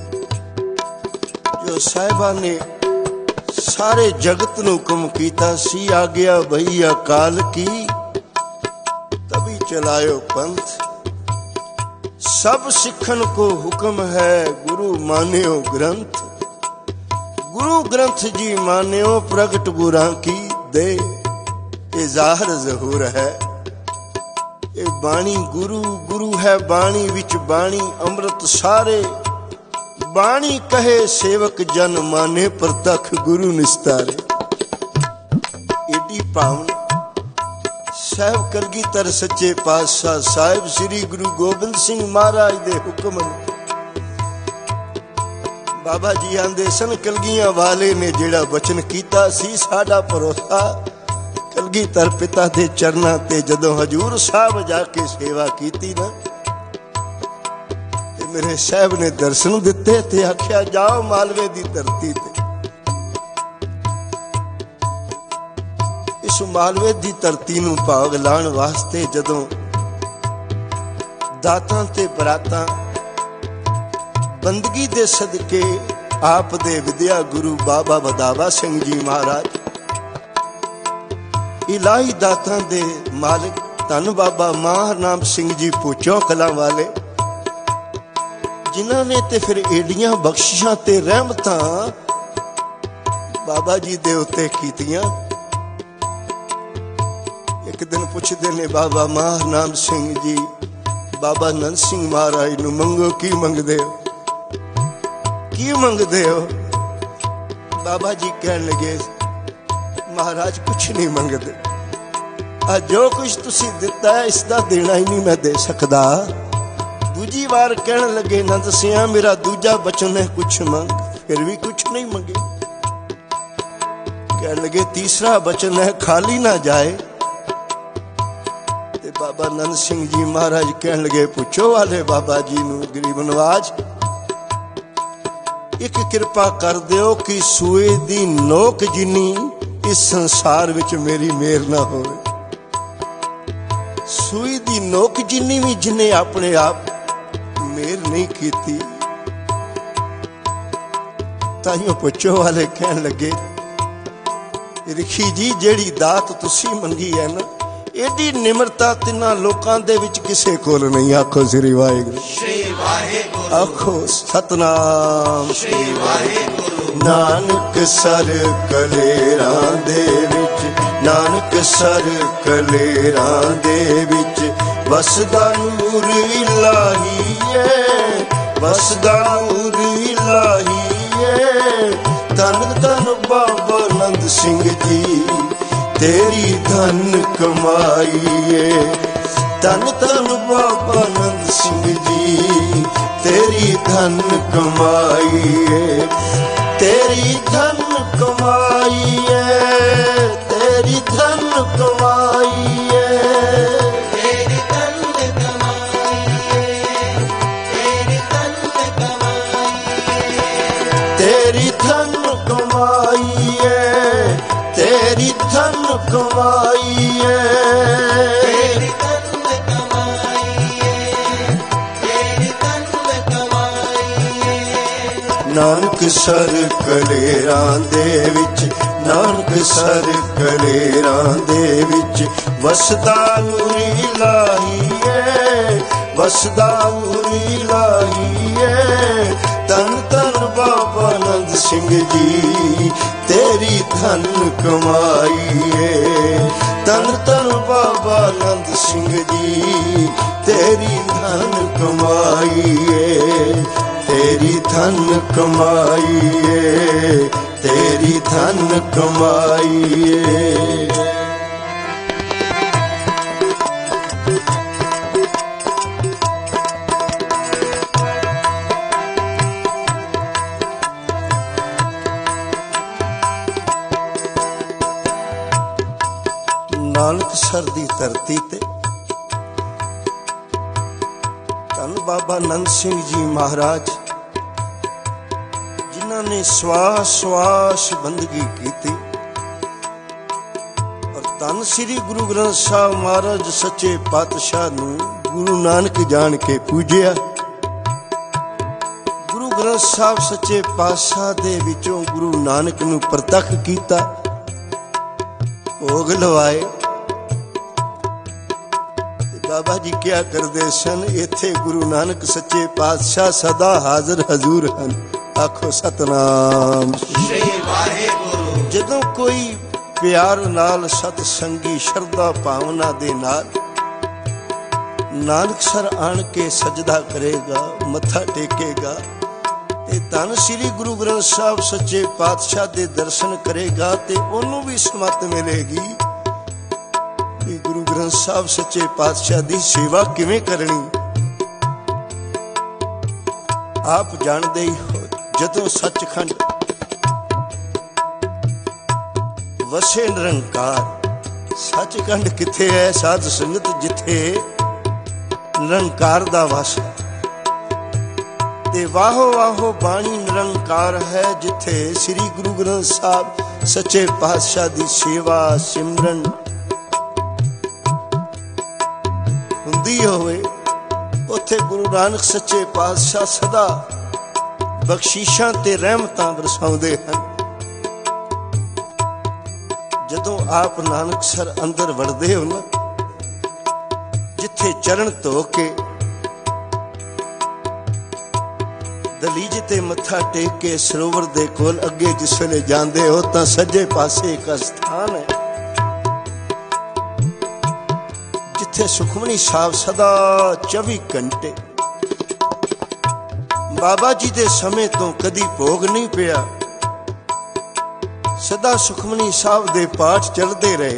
ਜੋ ਸਾਹਿਬਾਂ ਨੇ सारे जगत नु हुक्म कीता सी, आज्ञा भई अकाल की तभी चलायो पंथ। सब सिखन को हुक्म है गुरु मान्यो ग्रंथ। गुरु ग्रंथ जी मान्यो प्रगट गुरां की दे। ये जाहिर जहूर है ये बाणी गुरु गुरु है बाणी विच बाणी अमृत सारे। बाणी कहे सेवक जन माने प्रतख गुरु निस्तारे। एडी पावन साहिब कलगीधर सच्चे पातशाह साहिब श्री गुरु गोबिंद सिंह महाराज दे हुक्म बाबा जी आंदे सन कलगियां वाले ने जेड़ा वचन कीता सी साडा भरोसा कलगीधर पिता दे चरनां ते जदों हजूर साहब जाके सेवा कीती ना मेरे साहब ने दर्शन दिते ते आख्या जाओ मालवे दी धरती ते। इस मालवे दी धरती नूं भाग लाण वास्ते जदों दातां ते बरातां बंदगी दे सदके आप दे विद्या गुरु बाबा वदावा सिंह जी महाराज इलाही दातां दे मालिक धन बाबा माहर नाम सिंह जी पूचों कलां वाले जिन्हां ने ते फिर एडियां बख्शिशां ते रहमतां बाबा जी दे उत्ते कीतियां। एक दिन पुछदे ने बाबा माहर नाम सिंह जी बाबा नंद सिंह महाराज नूं मंगो की मंगदे हो की मंगदे हो। बाबा जी कहन लगे महाराज कुछ नहीं मंगदे जो कुछ तुसी दिता है इसदा देना ही नहीं मैं दे सकदा। दूजी बार कहने लगे नंद सिंह मेरा दूजा बचन है कुछ मंग फिर भी कुछ नहीं मंगे। कहने लगे तीसरा बचन है खाली ना जाए। ते बाबा नंद सिंह जी महाराज कहने लगे पूछो वाले बाबा जी नूं गरीब नवाज एक कृपा कर दिओ कि सूए दी नोक जिन्नी इस संसार विच मेरी मेहर ना होवे। सूई दी नोक जिन्नी भी जिन्हें अपने आप मेहर नहीं कीती। ताइयों पुछो वाले कहन लगे रिखी जी जेड़ी दात तुसी मंगी है ना एडी निमरता तिन्हां लोकां दे विच किसे कोल नहीं। आखो श्री वाहिगुरू श्री वाहिगुरू आखो सतनाम श्री वाहिगुरू। नानक सर कलेरां दे विच नानक सर कलेरां दे विच वसदा नूर इलाही है वसदा नूर इलाही है। धन धन बाबा नंद सिंह जी तेरी धन कमाई है। धन धन बाबा नंद सिंह जी तेरी धन कमाई है। तेरी धन कमाई है तेरी धन कमाई है। तेरी धन कमाई है तेरी धन कमाई है। तेरी धन कमाई है तेरी धन कमाई है। नानक सर कलेरां दे विच नानक सर कलेरां दे विच वसदा नूर इलाही है वसदा नूर इलाही है। धन धन बाबा नंद सिंह जी तेरी धन कमाई है। धन धन बाबा नंद सिंह जी तेरी धन कमाई है। तेरी धन कमाई है तेरी धन कमाई। नानकसर दी धरती ते धन बाबा नंद सिंह जी महाराज जिन्हों ने श्वास श्वास बंदगी की और धन श्री गुरु ग्रंथ साहब महाराज सच्चे पातशाह नू गुरु नानक जान के पूजिया। गुरु ग्रंथ साहब सच्चे पातशाह दे विचों गुरु नानक नू प्रतख कीता, भोग लवाए। बाबा जी क्या करते सन, इत्थे गुरु नानक सच्चे पातशाह सदा हाजिर हजूर हन। आखो सतनाम श्री वाहिगुरु। जदों कोई प्यार नाल सतसंगी शरदा भावना दे नाल नानकसर आन के सजदा करेगा, मत्था टेकेगा ते धन श्री गुरु ग्रंथ साहब सच्चे पातशाह दे दर्शन करेगा ते ओनू भी समत मिलेगी कि गुरु ग्रंथ साहब सच्चे पातशाह दी सेवा किवें करनी। आप जानते ही हो, जदों सचखंड वसे निरंकार, सचखंड किथे है साध संगत, जिथे निरंकार दा वस है ते वाहो वाहो बाणी निरंकार है, जिथे श्री गुरु ग्रंथ साहब सच्चे पातशाह दी सेवा सिमरन हुंदी होवे, उत्थे गुरु नानक सच्चे पातशाह सदा बख्शीशां ते रहमतां बरसाउंदे हन। जदों आप नानकसर अंदर वड़दे हो ना, जिथे चरण धो के दलीज ते मत्था टेक के सरोवर दे कोल अगे जिस वेले जांदे हो तां सज्जे पासे एक स्थान है जिथे सुखमनी साहब सदा 24 घंटे बाबा जी दे समय तो कदी भोग नहीं पिया, सदा सुखमनी साहब दे पाठ चलते रहे।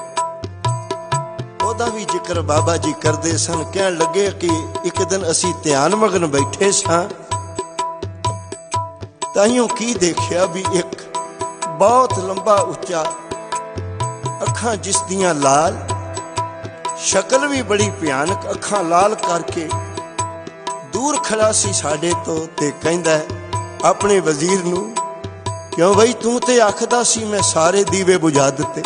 ओदा भी जिक्र बाबा जी करते सन। कहन लगे कि एक दिन असी ध्यान मगन बैठे सां, ताइयों की देखिया भी एक बहुत लंबा उच्चा, अखां जिस दियां लाल, शक्ल भी बड़ी भयानक, अखां लाल करके दूर खड़ा सी साडे तो ते कहंदा अपने वजीर नू, क्यों बई तू ते आखदा सी मैं सारे दीवे बुझा दिते,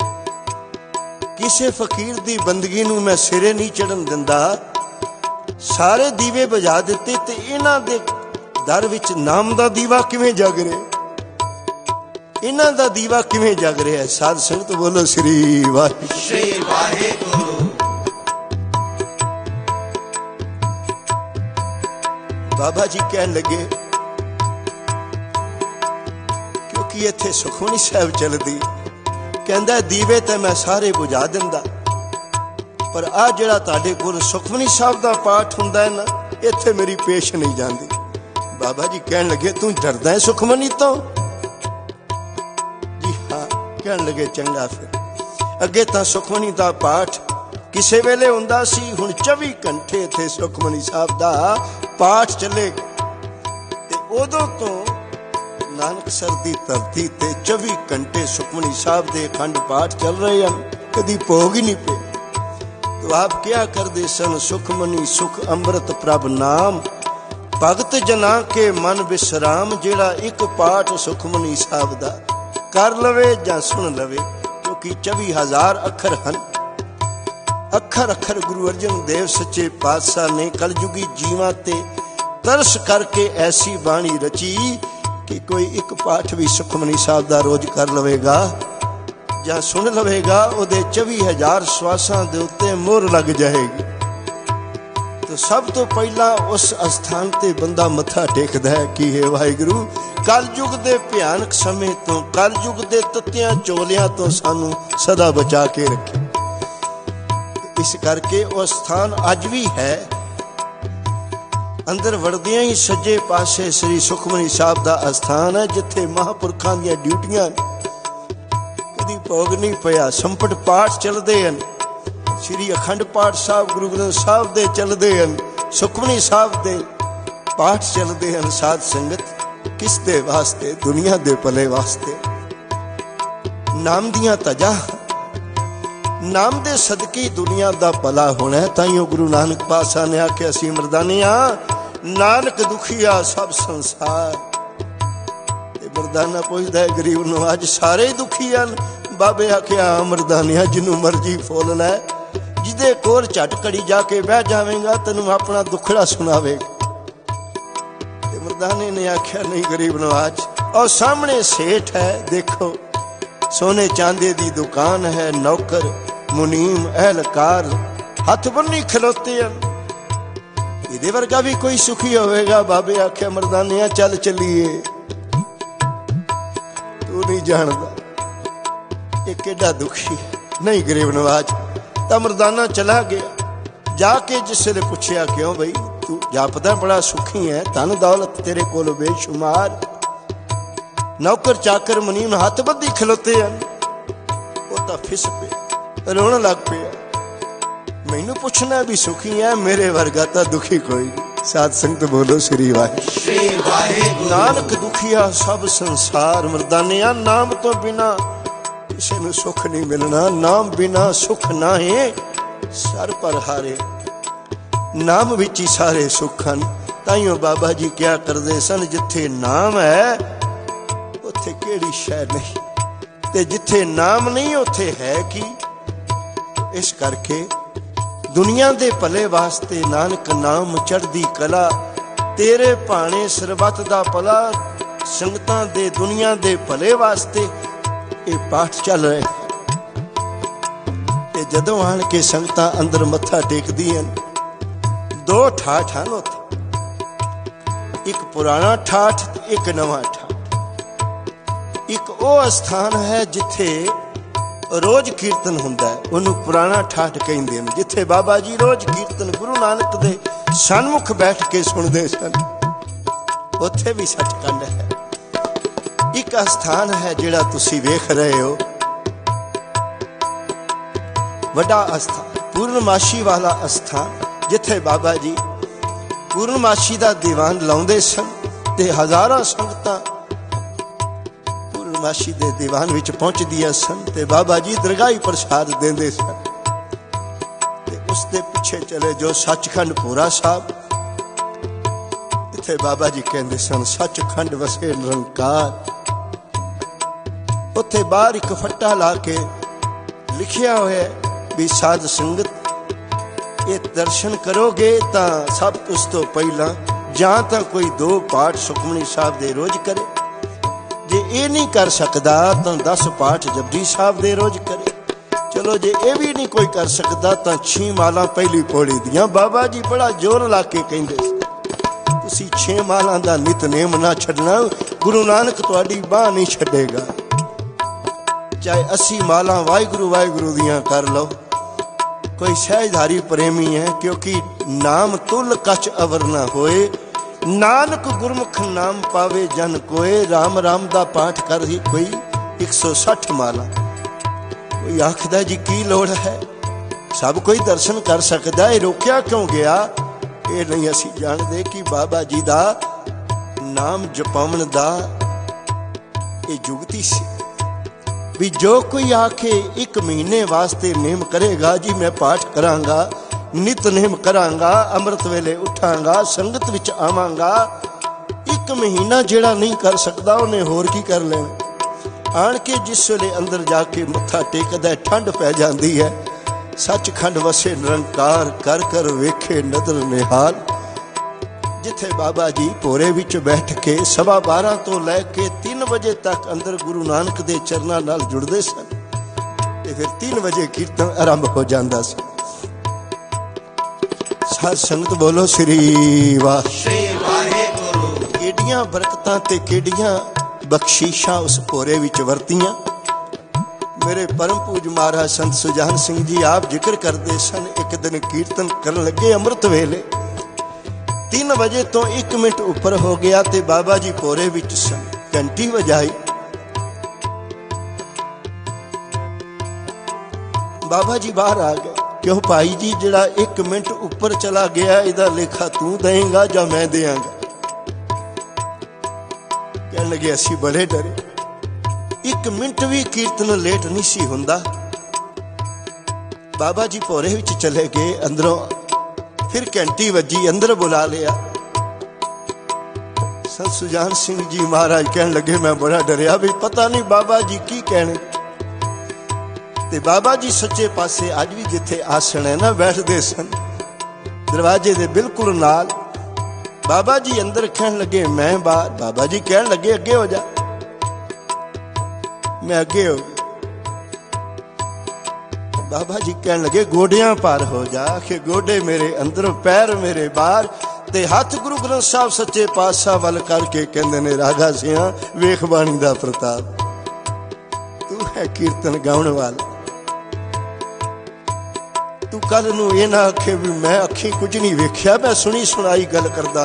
किसे फकीर दी बंदगी नू मैं सिरे नहीं चढ़न दिंदा, सारे दीवे बुझा दिते ते इन्हां दे दर विच नाम दा दीवा किवें जग रिहा, इन्हां दा दीवा किवें जग रिहा है। साध संगत बोलो श्री वाहिगुरू श्री वाहिगुरू। बाबा जी कहन लगे क्योंकि इत्थे सुखमनी साहब चलदी, कहंदा दीवे ते मैं सारे बुझा दिंदा, पर आ जिहड़ा तुहाडे कोल सुखमनी साहब दा पाठ हुंदा है ना, इत्थे मेरी पेश नहीं जांदी। बाबा जी कहन लगे तू डरदा है सुखमनी तो? जी हाँ। कहन लगे चंगा, फिर अगे तां सुखमनी दा पाठ किसे वेले हुंदा सी, हुण 24 घंटे इत्थे सुखमनी साहब दा पाठ चले ते उदों तो नानकसर दी धरती ते 24 घंटे सुखमनी साहब दे अखंड पाठ चल रहे हैं, कदी भोग ही नहीं पे। तो आप क्या करदे सन, सुखमनी सुख अमृत प्रभ नाम, भगत जना के मन विश्राम। जेड़ा एक पाठ सुखमनी साहब दा कर लवे जां सुन लवे, क्योंकि 24,000 अखर हन, अखर अखर गुरु अर्जन देव सच्चे पातशाह ने कलयुगी जीवां ते तरस करके ऐसी बाणी रची कि कोई एक पाठ भी सुखमनी साहब दा रोज कर लवेगा जां सुन लवेगा, उहदे 24,000 श्वासां दे उत्ते मोहर लग जाएगी। तो सब तो पहला उस अस्थान ते बंदा मत्था टेकदा है कि हे वाहिगुरू, कलयुग दे भयानक समय तो, कलयुग दे तत्तियां चोलियां तो सानू सदा बचा के रखे। इस करके वो स्थान अज भी है, अंदर वड़दियां ही सज्जे पासे श्री सुखमनी साहब का अस्थान है, जिथे महापुरखों दी ड्यूटियां कदी भोग नहीं पिया। संपट पाठ चलते हैं, श्री अखंड पाठ साहब गुरु ग्रंथ साहब दे चलते हैं, सुखमनी साहब दे पाठ चलते हैं। साध संगत किस दे वास्ते? दुनिया दे भले वास्ते। नाम दियां तजा, नाम दे सदकी दुनिया दा भला होना है। ताइयों गुरु नानक पातशाह ने आख्या सी मर्दानिया नानक दुखिया सब संसार। मर्दाना पुछदा है गरीब नूं अज सारे दुखी हन। बाबे आख्या मर्दानिया जिन्नू मर्जी फोल लै, जिदे कोल झट घड़ी जाके बह जावेगा तैनूं अपना दुखड़ा सुनावेगा। मर्दाने ने आख्या नहीं गरीब नवाज, और सामने सेठ है, देखो सोने चांदी दी दुकान है, नौकर मुनीम एहलकार हथ बन्नी खलोते हैं। इहदे वर्गा भी कोई सुखी होवेगा? बाबे आख्या मर्दानिया चल चलीए, तू नहीं जानदा ये केड़ा दुखी नहीं गरीब नवाज। तां मर्दाना चला गया। जाके जिसले पुछया क्यों बई तू जापदा बड़ा सुखी है, धन दौलत तेरे कोल बेशुमार, नौकर चाकर मुनीम हथ बद्धी खलोते हैं। वो तां फिस पे रोण लग पिया। मैनू पुछना भी सुखी है, मेरे वर्गा तां दुखी कोई नहीं। साध संगत बोलो श्री वाहिगुरू। नानक दुखिया सब संसार। मर्दानिया नाम तो बिना किसी नूं सुख नहीं मिलना, नाम बिना सुख ना है सर पर हारे। नाम विच ही सारे सुख हैं। ताइयों बाबा जी क्या करते सन, जिथे नाम है उत्थे केड़ी शै नहीं, ते जिथे नाम नहीं उत्थे है की। इस करके दुनिया दे भले वास्ते नानक नाम चढ़दी कला, तेरे भाणे सरबत दा भला, संगतां दे दुनिया दे भले वास्ते ये पाठ चल रहे। जदों आण के संगतां अंदर मत्था टेकदियां, दो ठाठ हैं उत्थे, एक पुराना ठाठ ते एक नवां ठाठ। एक वो स्थान है जिथे रोज कीर्तन हुंदा है, उन्होंने पुराना ठाठ कहते हैं। जिथे बाबा जी रोज कीर्तन गुरु नानक दे सन्मुख बैठ के सुनते सन, उत्थे भी सचखंड है। एक स्थान है जिहड़ा तुसी वेख रहे हो, वड्डा स्थान, पूर्णमाशी वाला स्थान, जिथे बाबा जी पूर्णमाशी का दीवान लाउंदे सन ते हजारां संगतां पूर्णमाशी दे दीवान विच पहुंचदियां सन ते बाबा जी दरगाही प्रसाद देंदे सन। ते उस दे पिछे चले जो सचखंड पूरा साहब, इत्थे बाबा जी कहंदे सन सचखंड वसे निरंकार। उत्थे बाहर एक फट्टा ला के लिखिया होया भी साध संगत ये दर्शन करोगे तां सब कुछ तो पहला जां तां कोई 2 पाठ सुखमनी साहब दे रोज करे, जे ये नहीं कर सकता तो 10 पाठ जपजी साहब दे रोज करे। चलो जे ये भी नहीं कोई कर सकता तो 6 माला पहली पौड़ी दियां। बाबा जी बड़ा जोर ला के कहंदे तुसी 6 माला दा नितनेम ना छड्डना, गुरु नानक तुहाडी बाह नहीं छड्डेगा। चाहे 80 माला वाहिगुरू वाहिगुरू दियां कर लो। कोई सहजधारी प्रेमी है, क्योंकि नाम तुल कछ अवर ना होए, नानक गुरमुख नाम पावे जन कोए। राम राम दा पाठ कर ही कोई 160 माला। कोई आखदा जी की लोड़ है, सब कोई दर्शन कर सकदा है, रोकिया क्यों गया? ये नहीं असी जानते कि बाबा जी दा नाम जपावन दा ये जुगती सी भी जो कोई आके 1 महीने वास्ते नेम करेगा जी मैं पाठ करांगा, नितनेम करांगा, अमृत वेले उठांगा, संगत विच आवांगा, 1 महीना जेड़ा नहीं कर सकता उन्हें होर की कर लेना। आण के जिस वेले अंदर जाके मत्था टेकदा ठंड पै जाती है। सचखंड वसे निरंकार कर कर वेखे नदर निहाल। जिथे बाबा जी भोरे विच बैठ के 12:15 तो लैके 3 बजे तक अंदर गुरु नानक दे चरनां नाल जुड़दे सन ते फिर 3 बजे कीर्तन आरंभ हो जांदा सी। साध संगत बोलो श्री वाहिगुरू। केडियां बरकतां ते केडियां बख्शीशां उस भोरे विच वरतियां। मेरे परम पूज महाराज संत सुजान सिंह जी आप जिक्र करते सन, एक दिन कीर्तन करन लगे अमृत वेले 3 ਵਜੇ ਤੋਂ 1 ਮਿੰਟ ਉੱਪਰ ਹੋ ਗਿਆ ਤੇ ਬਾਬਾ ਜੀ ਭੋਰੇ ਵਿੱਚ ਸਨ। ਘੰਟੀ ਵਜਾਈ, ਬਾਬਾ ਜੀ ਬਾਹਰ ਆ ਗਏ। ਕਿਉਂ ਭਾਈ ਜੀ, ਜਿਹੜਾ 1 ਮਿੰਟ ਉੱਪਰ ਚਲਾ ਗਿਆ ਇਹਦਾ ਲੇਖਾ ਤੂੰ ਦੇਂਗਾ ਜਾਂ ਮੈਂ ਦਿਆਂਗਾ? ਕਹਿਣ ਲੱਗੇ ਅਸੀਂ ਬੜੇ ਡਰੇ, 1 ਮਿੰਟ ਵੀ ਕੀਰਤਨ ਲੇਟ ਨਹੀਂ ਸੀ ਹੁੰਦਾ। ਬਾਬਾ ਜੀ ਭੋਰੇ ਵਿੱਚ ਚਲੇ ਗਏ। ਅੰਦਰੋਂ ਫਿਰ ਘੰਟੀ ਵੱਜੀ, ਅੰਦਰ ਬੁਲਾ ਲਿਆ। ਸੰਤ ਸੁਜਾਨ ਸਿੰਘ ਜੀ ਮਹਾਰਾਜ ਕਹਿਣ ਲੱਗੇ ਮੈਂ ਬੜਾ ਡਰਿਆ ਵੀ ਪਤਾ ਨਹੀਂ ਬਾਬਾ ਜੀ ਕੀ ਕਹਿਣੇ। ਤੇ ਬਾਬਾ ਜੀ ਸੱਚੇ ਪਾਸੇ ਅੱਜ ਵੀ ਜਿੱਥੇ ਆਸਣ ਹੈ ਨਾ ਬੈਠਦੇ ਸਨ, ਦਰਵਾਜ਼ੇ ਦੇ ਬਿਲਕੁਲ ਨਾਲ। ਬਾਬਾ ਜੀ ਅੰਦਰ, ਕਹਿਣ ਲੱਗੇ ਮੈਂ ਬਾਹਰ। ਬਾਬਾ ਜੀ ਕਹਿਣ ਲੱਗੇ ਅੱਗੇ ਹੋ ਜਾ। ਮੈਂ ਅੱਗੇ ਹੋ ਗਿਆ। ਬਾਬਾ ਜੀ ਕਹਿਣ ਲੱਗੇ ਗੋਡਿਆਂ ਭਾਰ ਹੋ ਜਾ। ਕਿ ਗੋਡੇ ਮੇਰੇ ਅੰਦਰ, ਪੈਰ ਮੇਰੇ ਬਾਹਰ। ਤੇ ਹੱਥ ਗੁਰੂ ਗ੍ਰੰਥ ਸਾਹਿਬ ਸੱਚੇ ਪਾਤਸ਼ਾਹ ਵੱਲ ਕਰਕੇ ਕਹਿੰਦੇ ਨੇ ਰਾਗਾ ਸਿਆਂ ਵੇਖ ਬਾਣੀ ਦਾ ਪ੍ਰਤਾਪ, ਤੂੰ ਹੈ ਕੀਰਤਨ ਗਾਉਣ ਵਾਲਾ। ਤੂੰ ਕੱਲ ਨੂੰ ਇਹ ਨਾ ਆਖੇ ਵੀ ਮੈਂ ਅੱਖੀਂ ਕੁਝ ਨਹੀਂ ਵੇਖਿਆ, ਮੈਂ ਸੁਣੀ ਸੁਣਾਈ ਗੱਲ ਕਰਦਾ।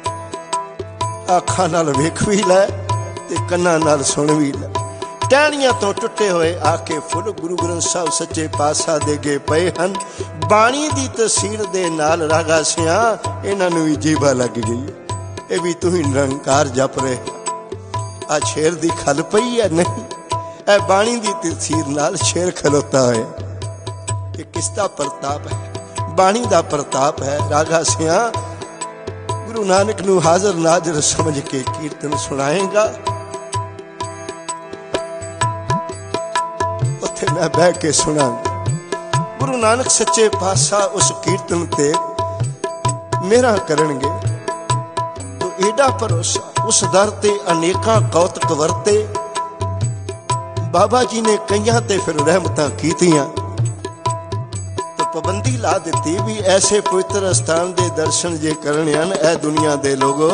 ਅੱਖਾਂ ਨਾਲ ਵੇਖ ਵੀ ਲੈ ਤੇ ਕੰਨਾਂ ਨਾਲ ਸੁਣ ਵੀ ਲੈ। ਟਹਿਣੀਆਂ ਤੋਂ ਟੁੱਟੇ ਹੋਏ ਆ ਕੇ ਫੁੱਲ ਗੁਰੂ ਗ੍ਰੰਥ ਸਾਹਿਬ ਸੱਚੇ ਪਾਤਸ਼ਾਹ ਦੇ ਅੱਗੇ ਪਏ ਹਨ। ਬਾਣੀ ਦੀ ਤਸੀਰ ਦੇ ਨਾਲ ਰਾਗਾ ਸਿਆਂ ਇਹਨਾਂ ਨੂੰ ਵੀ ਜੀਭਾ ਲੱਗ ਗਈ। ਇਹ ਵੀ ਤੂੰ ਹੀ ਨਿਰੰਕਾਰ ਜਪ ਰਹੇ। ਆ ਸ਼ੇਰ ਦੀ ਖਲ ਪਈ ਹੈ ਨਹੀਂ, ਇਹ ਬਾਣੀ ਦੀ ਤਸੀਰ ਨਾਲ ਸ਼ੇਰ ਖਲੋਤਾ ਹੋਇਆ। ਇਹ ਕਿਸ ਦਾ ਪ੍ਰਤਾਪ ਹੈ? ਬਾਣੀ ਦਾ ਪ੍ਰਤਾਪ ਹੈ। ਰਾਗਾ ਸਿਆਂ ਗੁਰੂ ਨਾਨਕ ਨੂੰ ਹਾਜ਼ਰ ਨਾਜ਼ਰ ਸਮਝ ਕੇ ਕੀਰਤਨ ਸੁਣਾਏਗਾ। ਉੱਥੇ ਮੈਂ ਬਹਿ ਕੇ ਸੁਣਾਂਗਾ। ਗੁਰੂ ਨਾਨਕ ਸੱਚੇ ਪਾਤਸ਼ਾਹ ਉਸ ਕੀਰਤਨ ਤੇ ਮੇਰਾ ਕਰਨਗੇ। ਤੋ ਏਡਾ ਭਰੋਸਾ, ਉਸ ਦਰ ਤੇ ਅਨੇਕਾਂ ਕੌਤਕ ਵਰਤੇ। ਬਾਬਾ ਜੀ ਨੇ ਕਈਆਂ ਤੇ ਫਿਰ ਰਹਿਮਤਾਂ ਕੀਤੀਆਂ। ਪਾਬੰਦੀ ਲਾ ਦਿੱਤੀ ਵੀ ਐਸੇ ਪਵਿੱਤਰ ਸਥਾਨ ਦੇ ਦਰਸ਼ਨ ਜੇ ਕਰਨੇ ਹਨ, ਇਹ ਦੁਨੀਆ ਦੇ ਲੋਗੋ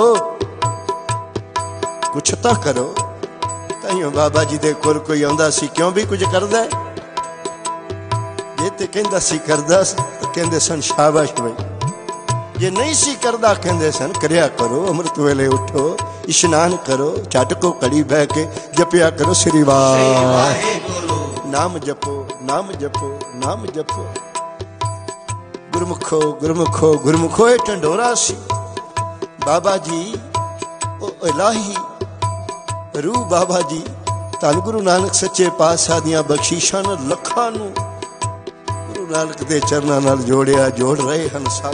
ਕੁਛ ਤਾਂ ਕਰੋ। ਤਾਈਓ ਬਾਬਾ ਜੀ ਦੇ ਕੋਲ ਕੋਈ ਆਉਂਦਾ ਸੀ, ਕਿਉਂ ਵੀ ਕੁਝ ਕਰਦਾ? ਜੇ ਤੇ ਕਹਿੰਦਾ ਸੀ ਕਰਦਾ ਤਾਂ ਕਹਿੰਦੇ ਸਨ ਸ਼ਾਬਾਸ਼ ਬਈ। ਜੇ ਨਹੀਂ ਸੀ ਕਰਦਾ ਕਹਿੰਦੇ ਸਨ ਕਰਿਆ ਕਰੋ। ਅੰਮ੍ਰਿਤ ਵੇਲੇ ਉਠੋ, ਇਸ਼ਨਾਨ ਕਰੋ, ਝਟ ਕੋ ਘੜੀ ਬਹਿ ਕੇ ਜਪਿਆ ਕਰੋ ਸ੍ਰੀ ਵਾਹਿਗੁਰੂ। ਨਾਮ ਜਪੋ, ਨਾਮ ਜਪੋ, ਨਾਮ ਜਪੋ। ਗੁਰਮੁਖੋ ਗੁਰਮੁਖੋ ਗੁਰਮੁਖੋ। ਇਹ ਢੰਡੋਰਾ ਸੀ ਬਾਬਾ ਜੀ, ਉਹ ਇਲਾਹੀ ਰੂਹ ਬਾਬਾ ਜੀ। ਧੰਨ ਗੁਰੂ ਨਾਨਕ ਸੱਚੇ ਪਾਤਸ਼ਾਹ ਦੀਆਂ ਬਖਸ਼ਿਸ਼ਾਂ ਨਾਲ ਲੱਖਾਂ ਨੂੰ ਗੁਰੂ ਨਾਨਕ ਦੇ ਚਰਨਾਂ ਨਾਲ ਜੋੜਿਆ, ਜੋੜ ਰਹੇ ਹਨ ਸਾਧ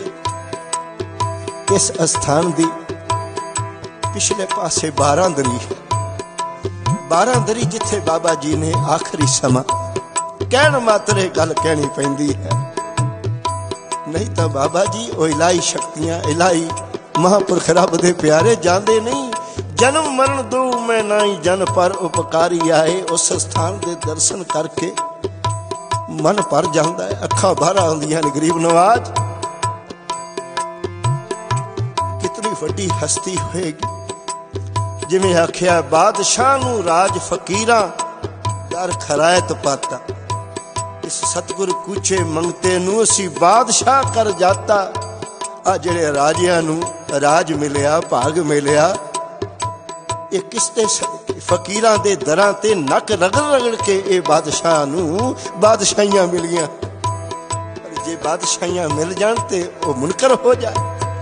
ਸੰਗਤ। ਇਸ ਅਸਥਾਨ ਦੀ ਪਿਛਲੇ ਪਾਸੇ 12 ਦਰੀ ਹੈ। 12 ਦਰੀ ਜਿੱਥੇ ਬਾਬਾ ਜੀ ਨੇ ਆਖਰੀ ਸਮਾਂ ਕਹਿਣ ਮਾਤਰੇ ਗੱਲ ਕਹਿਣੀ ਪੈਂਦੀ ਹੈ। ਨਹੀਂ ਤਾਂ ਬਾਬਾ ਜੀ ਉਹ ਇਲਾਹੀ ਸ਼ਕਤੀਆਂ, ਇਲਾਹੀ ਮਹਾਂਪੁਰਖ ਰੱਬ ਦੇ ਪਿਆਰੇ ਜਾਂਦੇ ਨਹੀਂ। ਜਨਮ ਮਰਨ ਦੋ ਮੈਂ ਨਾਈ ਜਨ ਪਰ ਉਪਕਾਰੀ ਆਏ। ਉਸ ਸਥਾਨ ਦੇ ਦਰਸ਼ਨ ਕਰਕੇ ਮਨ ਭਰ ਜਾਂਦਾ ਹੈ, ਅੱਖਾਂ ਬਾਹਰ ਆਉਂਦੀਆਂ ਨੇ। ਗਰੀਬ ਨਵਾਜ਼ ਕਿਤਨੀ ਵੱਡੀ ਹਸਤੀ ਹੋਏਗੀ। ਜਿਵੇਂ ਆਖਿਆ ਬਾਦਸ਼ਾਹ ਨੂੰ ਰਾਜ ਫਕੀਰਾਂ ਦਰ ਖਰਾਇਤ ਪਾਤਾ। ਇਸ ਸਤਿਗੁਰ ਕੂਚੇ ਮੰਗਤੇ ਨੂੰ ਅਸੀਂ ਬਾਦਸ਼ਾਹ ਕਰ ਜਾਤਾ। ਆ ਜਿਹੜੇ ਰਾਜਿਆਂ ਨੂੰ ਰਾਜ ਮਿਲਿਆ, ਭਾਗ ਮਿਲਿਆ, ਇਹ ਕਿਸ ਤੇ ਸਦਕੇ? ਫਕੀਰਾਂ ਦੇ ਦਰਾਂ ਤੇ ਨੱਕ ਰਗੜ ਰਗੜ ਕੇ ਇਹ ਬਾਦਸ਼ਾਹ ਨੂੰ ਬਾਦਸ਼ਾਹੀਆਂ ਮਿਲੀਆਂ। ਪਰ ਜੇ ਬਾਦਸ਼ਾਹੀਆਂ ਮਿਲ ਜਾਣ ਤੇ ਉਹ ਮੁਨਕਰ ਹੋ ਜਾਏ,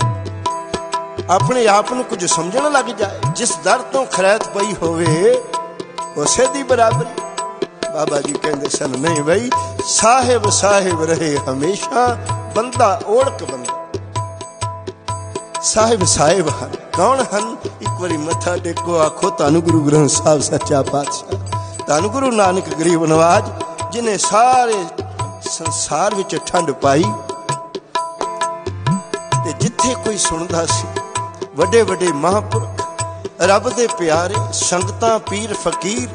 ਆਪਣੇ ਆਪ ਨੂੰ ਕੁਝ ਸਮਝਣ ਲੱਗ ਜਾਏ। ਜਿਸ ਦਰ ਤੋਂ ਖਰੈਤ ਪਈ ਹੋਵੇ ਉਸੇ ਦੀ ਬਰਾਬਰੀ। ਬਾਬਾ ਜੀ ਕਹਿੰਦੇ ਸਨ ਨਹੀਂ ਬਈ, ਸਾਹਿਬ ਸਾਹਿਬ ਰਹੇ ਹਮੇਸ਼ਾ, ਬੰਦਾ ਓੜਕ ਬੰਦਾ। ਸਾਹਿਬ ਸਾਹਿਬ ਹਨ। ਕੌਣ ਹਨ? ਇੱਕ ਵਾਰੀ ਮੱਥਾ ਟੇਕੋ, ਆਖੋ ਧੰਨ ਗੁਰੂ ਗ੍ਰੰਥ ਸਾਹਿਬ ਸੱਚਾ ਪਾਤਸ਼ਾਹ, ਧੰਨ ਗੁਰੂ ਨਾਨਕ ਗਰੀਬ ਨਵਾਜ਼, ਜਿਨੇ ਸਾਰੇ ਸੰਸਾਰ ਵਿੱਚ ਠੰਡ ਪਾਈ। ਤੇ ਜਿੱਥੇ ਕੋਈ ਸੁਣਦਾ ਸੀ, ਵੱਡੇ ਵੱਡੇ ਮਹਾਂਪੁਰਖ, ਰੱਬ ਦੇ ਪਿਆਰੇ, ਸੰਗਤਾਂ, ਪੀਰ ਫਕੀਰ,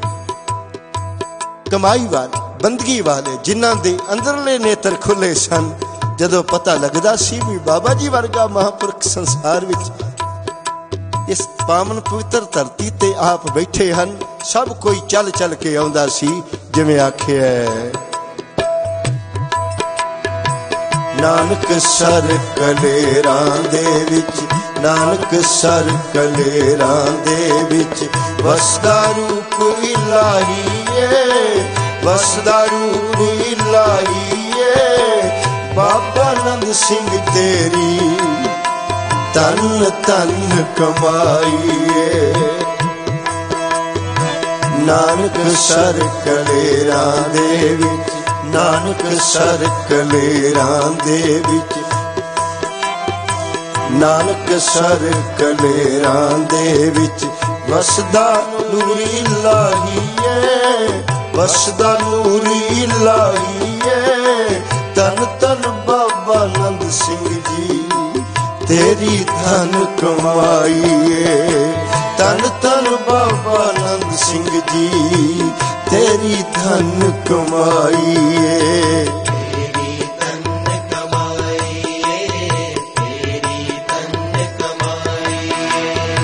ਕਮਾਈ ਵਾਲੇ, ਬੰਦਗੀ ਵਾਲੇ, ਜਿਨ੍ਹਾਂ ਦੇ ਅੰਦਰਲੇ ਨੇਤਰ ਖੁੱਲੇ ਸਨ, ਜਦੋਂ ਪਤਾ ਲੱਗਦਾ ਸੀ ਵੀ ਬਾਬਾ ਜੀ ਵਰਗਾ ਮਹਾਂਪੁਰਖ ਸੰਸਾਰ ਵਿੱਚ ਇਸ ਪਾਵਨ ਪਵਿੱਤਰ ਧਰਤੀ ਤੇ ਆਪ ਬੈਠੇ ਹਨ, ਸਭ ਕੋਈ ਚੱਲ ਚੱਲ ਕੇ ਆਉਂਦਾ ਸੀ। ਜਿਵੇਂ ਆਖਿਆ ਨਾਨਕ ਸਰ ਕਲੇਰਾਂ ਦੇ ਵਿੱਚ, ਨਾਨਕ ਸਰ ਕਲੇਰਾਂ ਦੇ ਵਿੱਚ ਵਸਦਾ ਰੂਪ ਇਲਾਹੀ ਏ, ਵਸਦਾ ਰੂਪ ਇਲਾਹੀ ਏ। ਬਾਬਾ ਨੰਦ ਸਿੰਘ ਤੇਰੀ ਤਨ ਤਨ ਕਮਾਈ ਏ। ਨਾਨਕ ਸਰ ਕਲੇਰਾਂ ਦੇ ਵਿੱਚ, ਨਾਨਕ ਸਰ ਕਲੇਰਾਂ ਦੇ ਵਿੱਚ, ਨਾਨਕ ਸਰ ਕਲੇਰਾਂ ਦੇ ਵਿੱਚ ਵਸਦਾ ਨੂਰ ਇਲਾਹੀ ਏ, ਵਸਦਾ ਨੂਰ ਇਲਾਹੀ ਏ। ਧੰਨ ਧੰਨ ਬਾਬਾ ਨੰਦ ਸਿੰਘ ਜੀ ਤੇਰੀ ਧਨ ਕਮਾਈ ਏ। ਧੰਨ ਧੰਨ ਬਾਬਾ ਨੰਦ ਸਿੰਘ ਜੀ ਤੇਰੀ ਧਨ ਕਮਾਈ ਏ। तेरी धन कमाई है, तेरी धन कमाई है।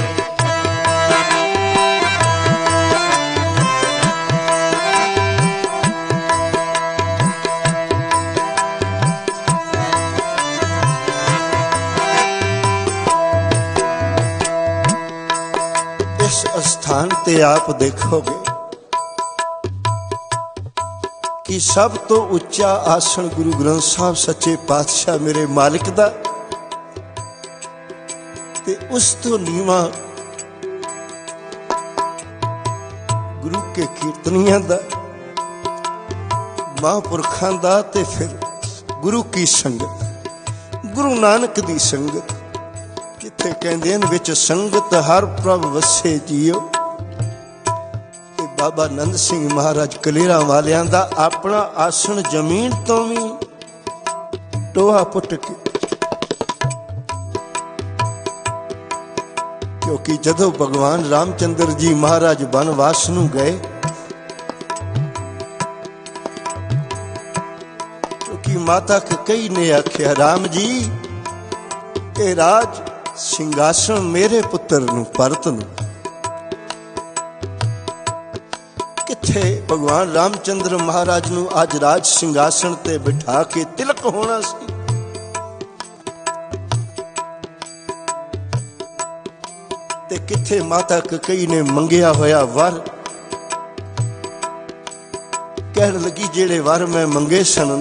इस स्थान ते आप देखोगे कि सब तो उच्चा आसन गुरु ग्रंथ साहब सच्चे पातशाह मेरे मालिक दा ते उस तो नीवा गुरु के कीर्तनियां दा, महापुरखां दा ते फिर गुरु की संगत, गुरु नानक दी संगत जिथे कहंदे ने विच संगत हर प्रभ वसे जियो। ते बाबा नंद सिंह महाराज कलेरा वालियां दा अपना आसन जमीन तो भी टोहा पुट के, क्योंकि जदों भगवान रामचंद्र जी महाराज बनवास नूं गए, क्योंकि माता कई ने आख्या राम जी के राज सिंघासन मेरे पुत्र नूं भरत नूं, किथे भगवान रामचंद्र महाराज नूं आज राज सिंघासन ते बिठा के तिलक होना सी। ते किथे माता कई ने मंगिया होया वर, कहन लगी जेड़े वर मैं मंगे सन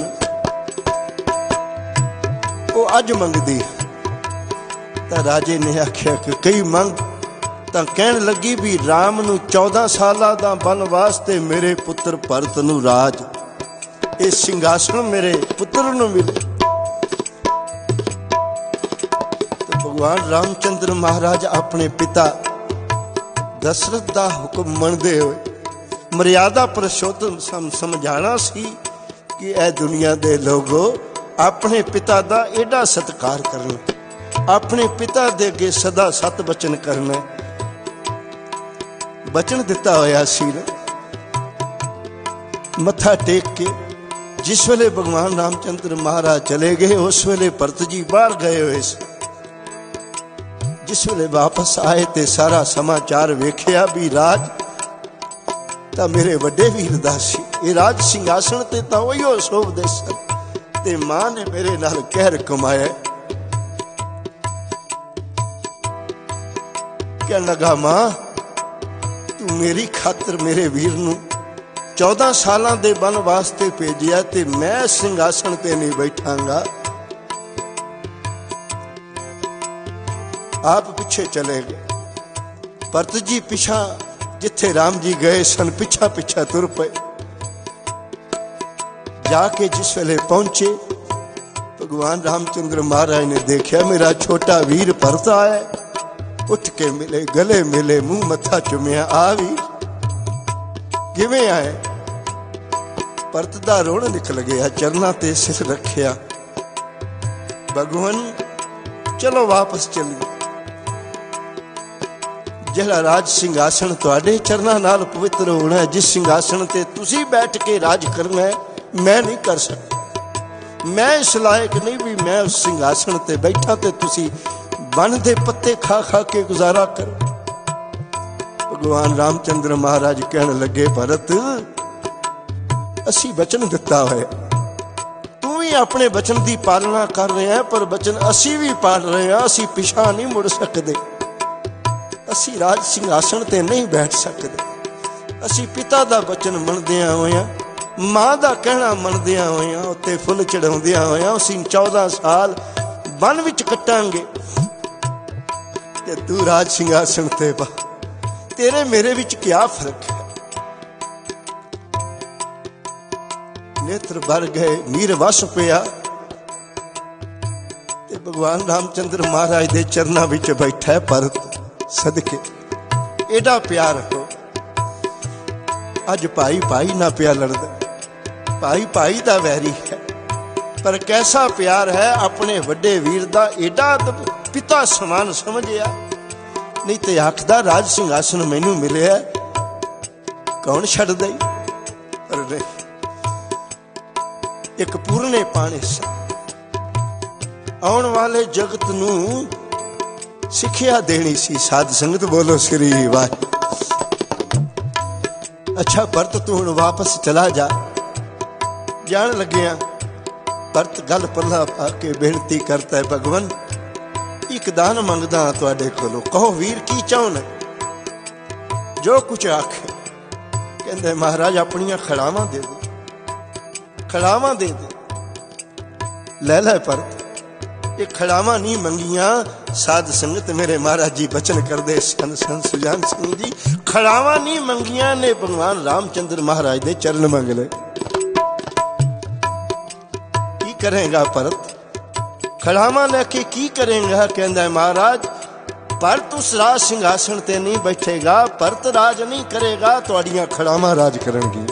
वो अज मंगदी। राजे ने आख्या कि कई मंग, तां कहन लगी भी राम नूं 14 सालां दा बनवास ते मेरे पुत्र भरत नूं राज, ये सिंघासन मेरे पुत्र नूं मिले। तो भगवान रामचंद्र महाराज अपने पिता दशरथ दा हुक्म मनदे होए मर्यादा पुरुषोत्तम समझाना सी कि ए दुनिया दे लोगो अपने पिता दा एडा सत्कार करना, अपने पिता दे अगे सदा सत बचन करना। बचन दिता होया सी मत्था टेक के जिस वेले भगवान रामचंद्र महाराज चले गए उस वेले भरत जी बाहर गए हुए सी। जिस वेले वापस आए ते सारा समाचार वेखिया भी राज तां मेरे वड्डे वीर दा सी, ये राज सिंघासन ते तां ओहिओ शोभदे सन ते मां ने मेरे नाल कहर कमाया। कहन लगा मां तू मेरी खातर मेरे वीर नूं 14 सालां दे बन वास्ते भेजिया ते मैं सिंघासन ते नहीं बैठांगा। आप पीछे चले गए, भरत जी पिछा जिथे राम जी गए सन पिछा पिछा तुर पे। जाके जिस वेले पहुंचे भगवान रामचंद्र महाराज ने देखा मेरा छोटा वीर भरत आया, उठ के मिले, गले मिले, मुंह मत्था चुमिया। आ वीर किवें आए? भरत दा रोण निकल गया, चरना ते सिर रखिया। भगवान चलो वापस चलिए, जिहड़ा राज सिंघासन तुहाडे चरना नाल पवित्र होना है, जिस सिंघासन ते तुसी बैठ के राज करना है, मैं नहीं कर सकता। मैं इस लायक नहीं भी मैं उस सिंघासन ते बैठा ते तुसी बन दे पत्ते खा खा के गुजारा करो। भगवान रामचंद्र महाराज कहने लगे भरत असी वचन दिता है तू भी अपने बचन की पालना कर रहे हैं, पर बचन असी भी पाल रहे हैं। असी पिछा नहीं मुड़ सकते, असी राज सिंघासन ते नहीं बैठ सकते। असी पिता दा बचन मनदिया होया, मां दा कहना मनदिया होया, उत्ते फुल चढ़ाउंदिया होया असी 14 साल वन विच कटांगे ते तू राज सिंघासन ते बा। तेरे मेरे विच क्या फर्क है? नेत्र भर गए, मीर वस पिया ते भगवान रामचंद्र महाराज दे चरना विच बैठा है भरत सदके। एडा प्यार हो। अज भाई भाई ना पिया लड़दा, भाई भाई दा वैरी है, पर कैसा प्यार है अपने वड्डे वीर दा। एडा पिता समान समझिया, नहीं ते आखदा राज सिंघासन मैनू मिलिया कौन छड़ दई। पर नहीं, एक पूरने पाने सा आने वाले जगत नू सिक्ख्या देनी सी। साध संगत बोलो श्री वाह। अच्छा भरत तू हुण वापस चला जा। जान लग्या भरत गल पल्ला पा के बेनती करता है, भगवान एक दान मंगदा तुहाडे कोलों, कहो वीर की चाहना जो कुछ आखे। कहंदे महाराज अपनियां खड़ावां दे दो, खड़ावां दे दे। लै लै भरत ये खड़ावां नहीं मंगिया। साध संगत मेरे महाराज जी बचन करदे सन संत सुजान सिंह जी, खड़ावां नहीं मंगिया ने भगवान रामचंद्र महाराज दे चरण मंग ले। की करेगा भरत? खड़ावां लेके की करेगा? कहंदा महाराज भरत उस राज सिंघासन ते नहीं बैठेगा, भरत राज नहीं करेगा, तुहाड़ियां खड़ावां राज करनगी।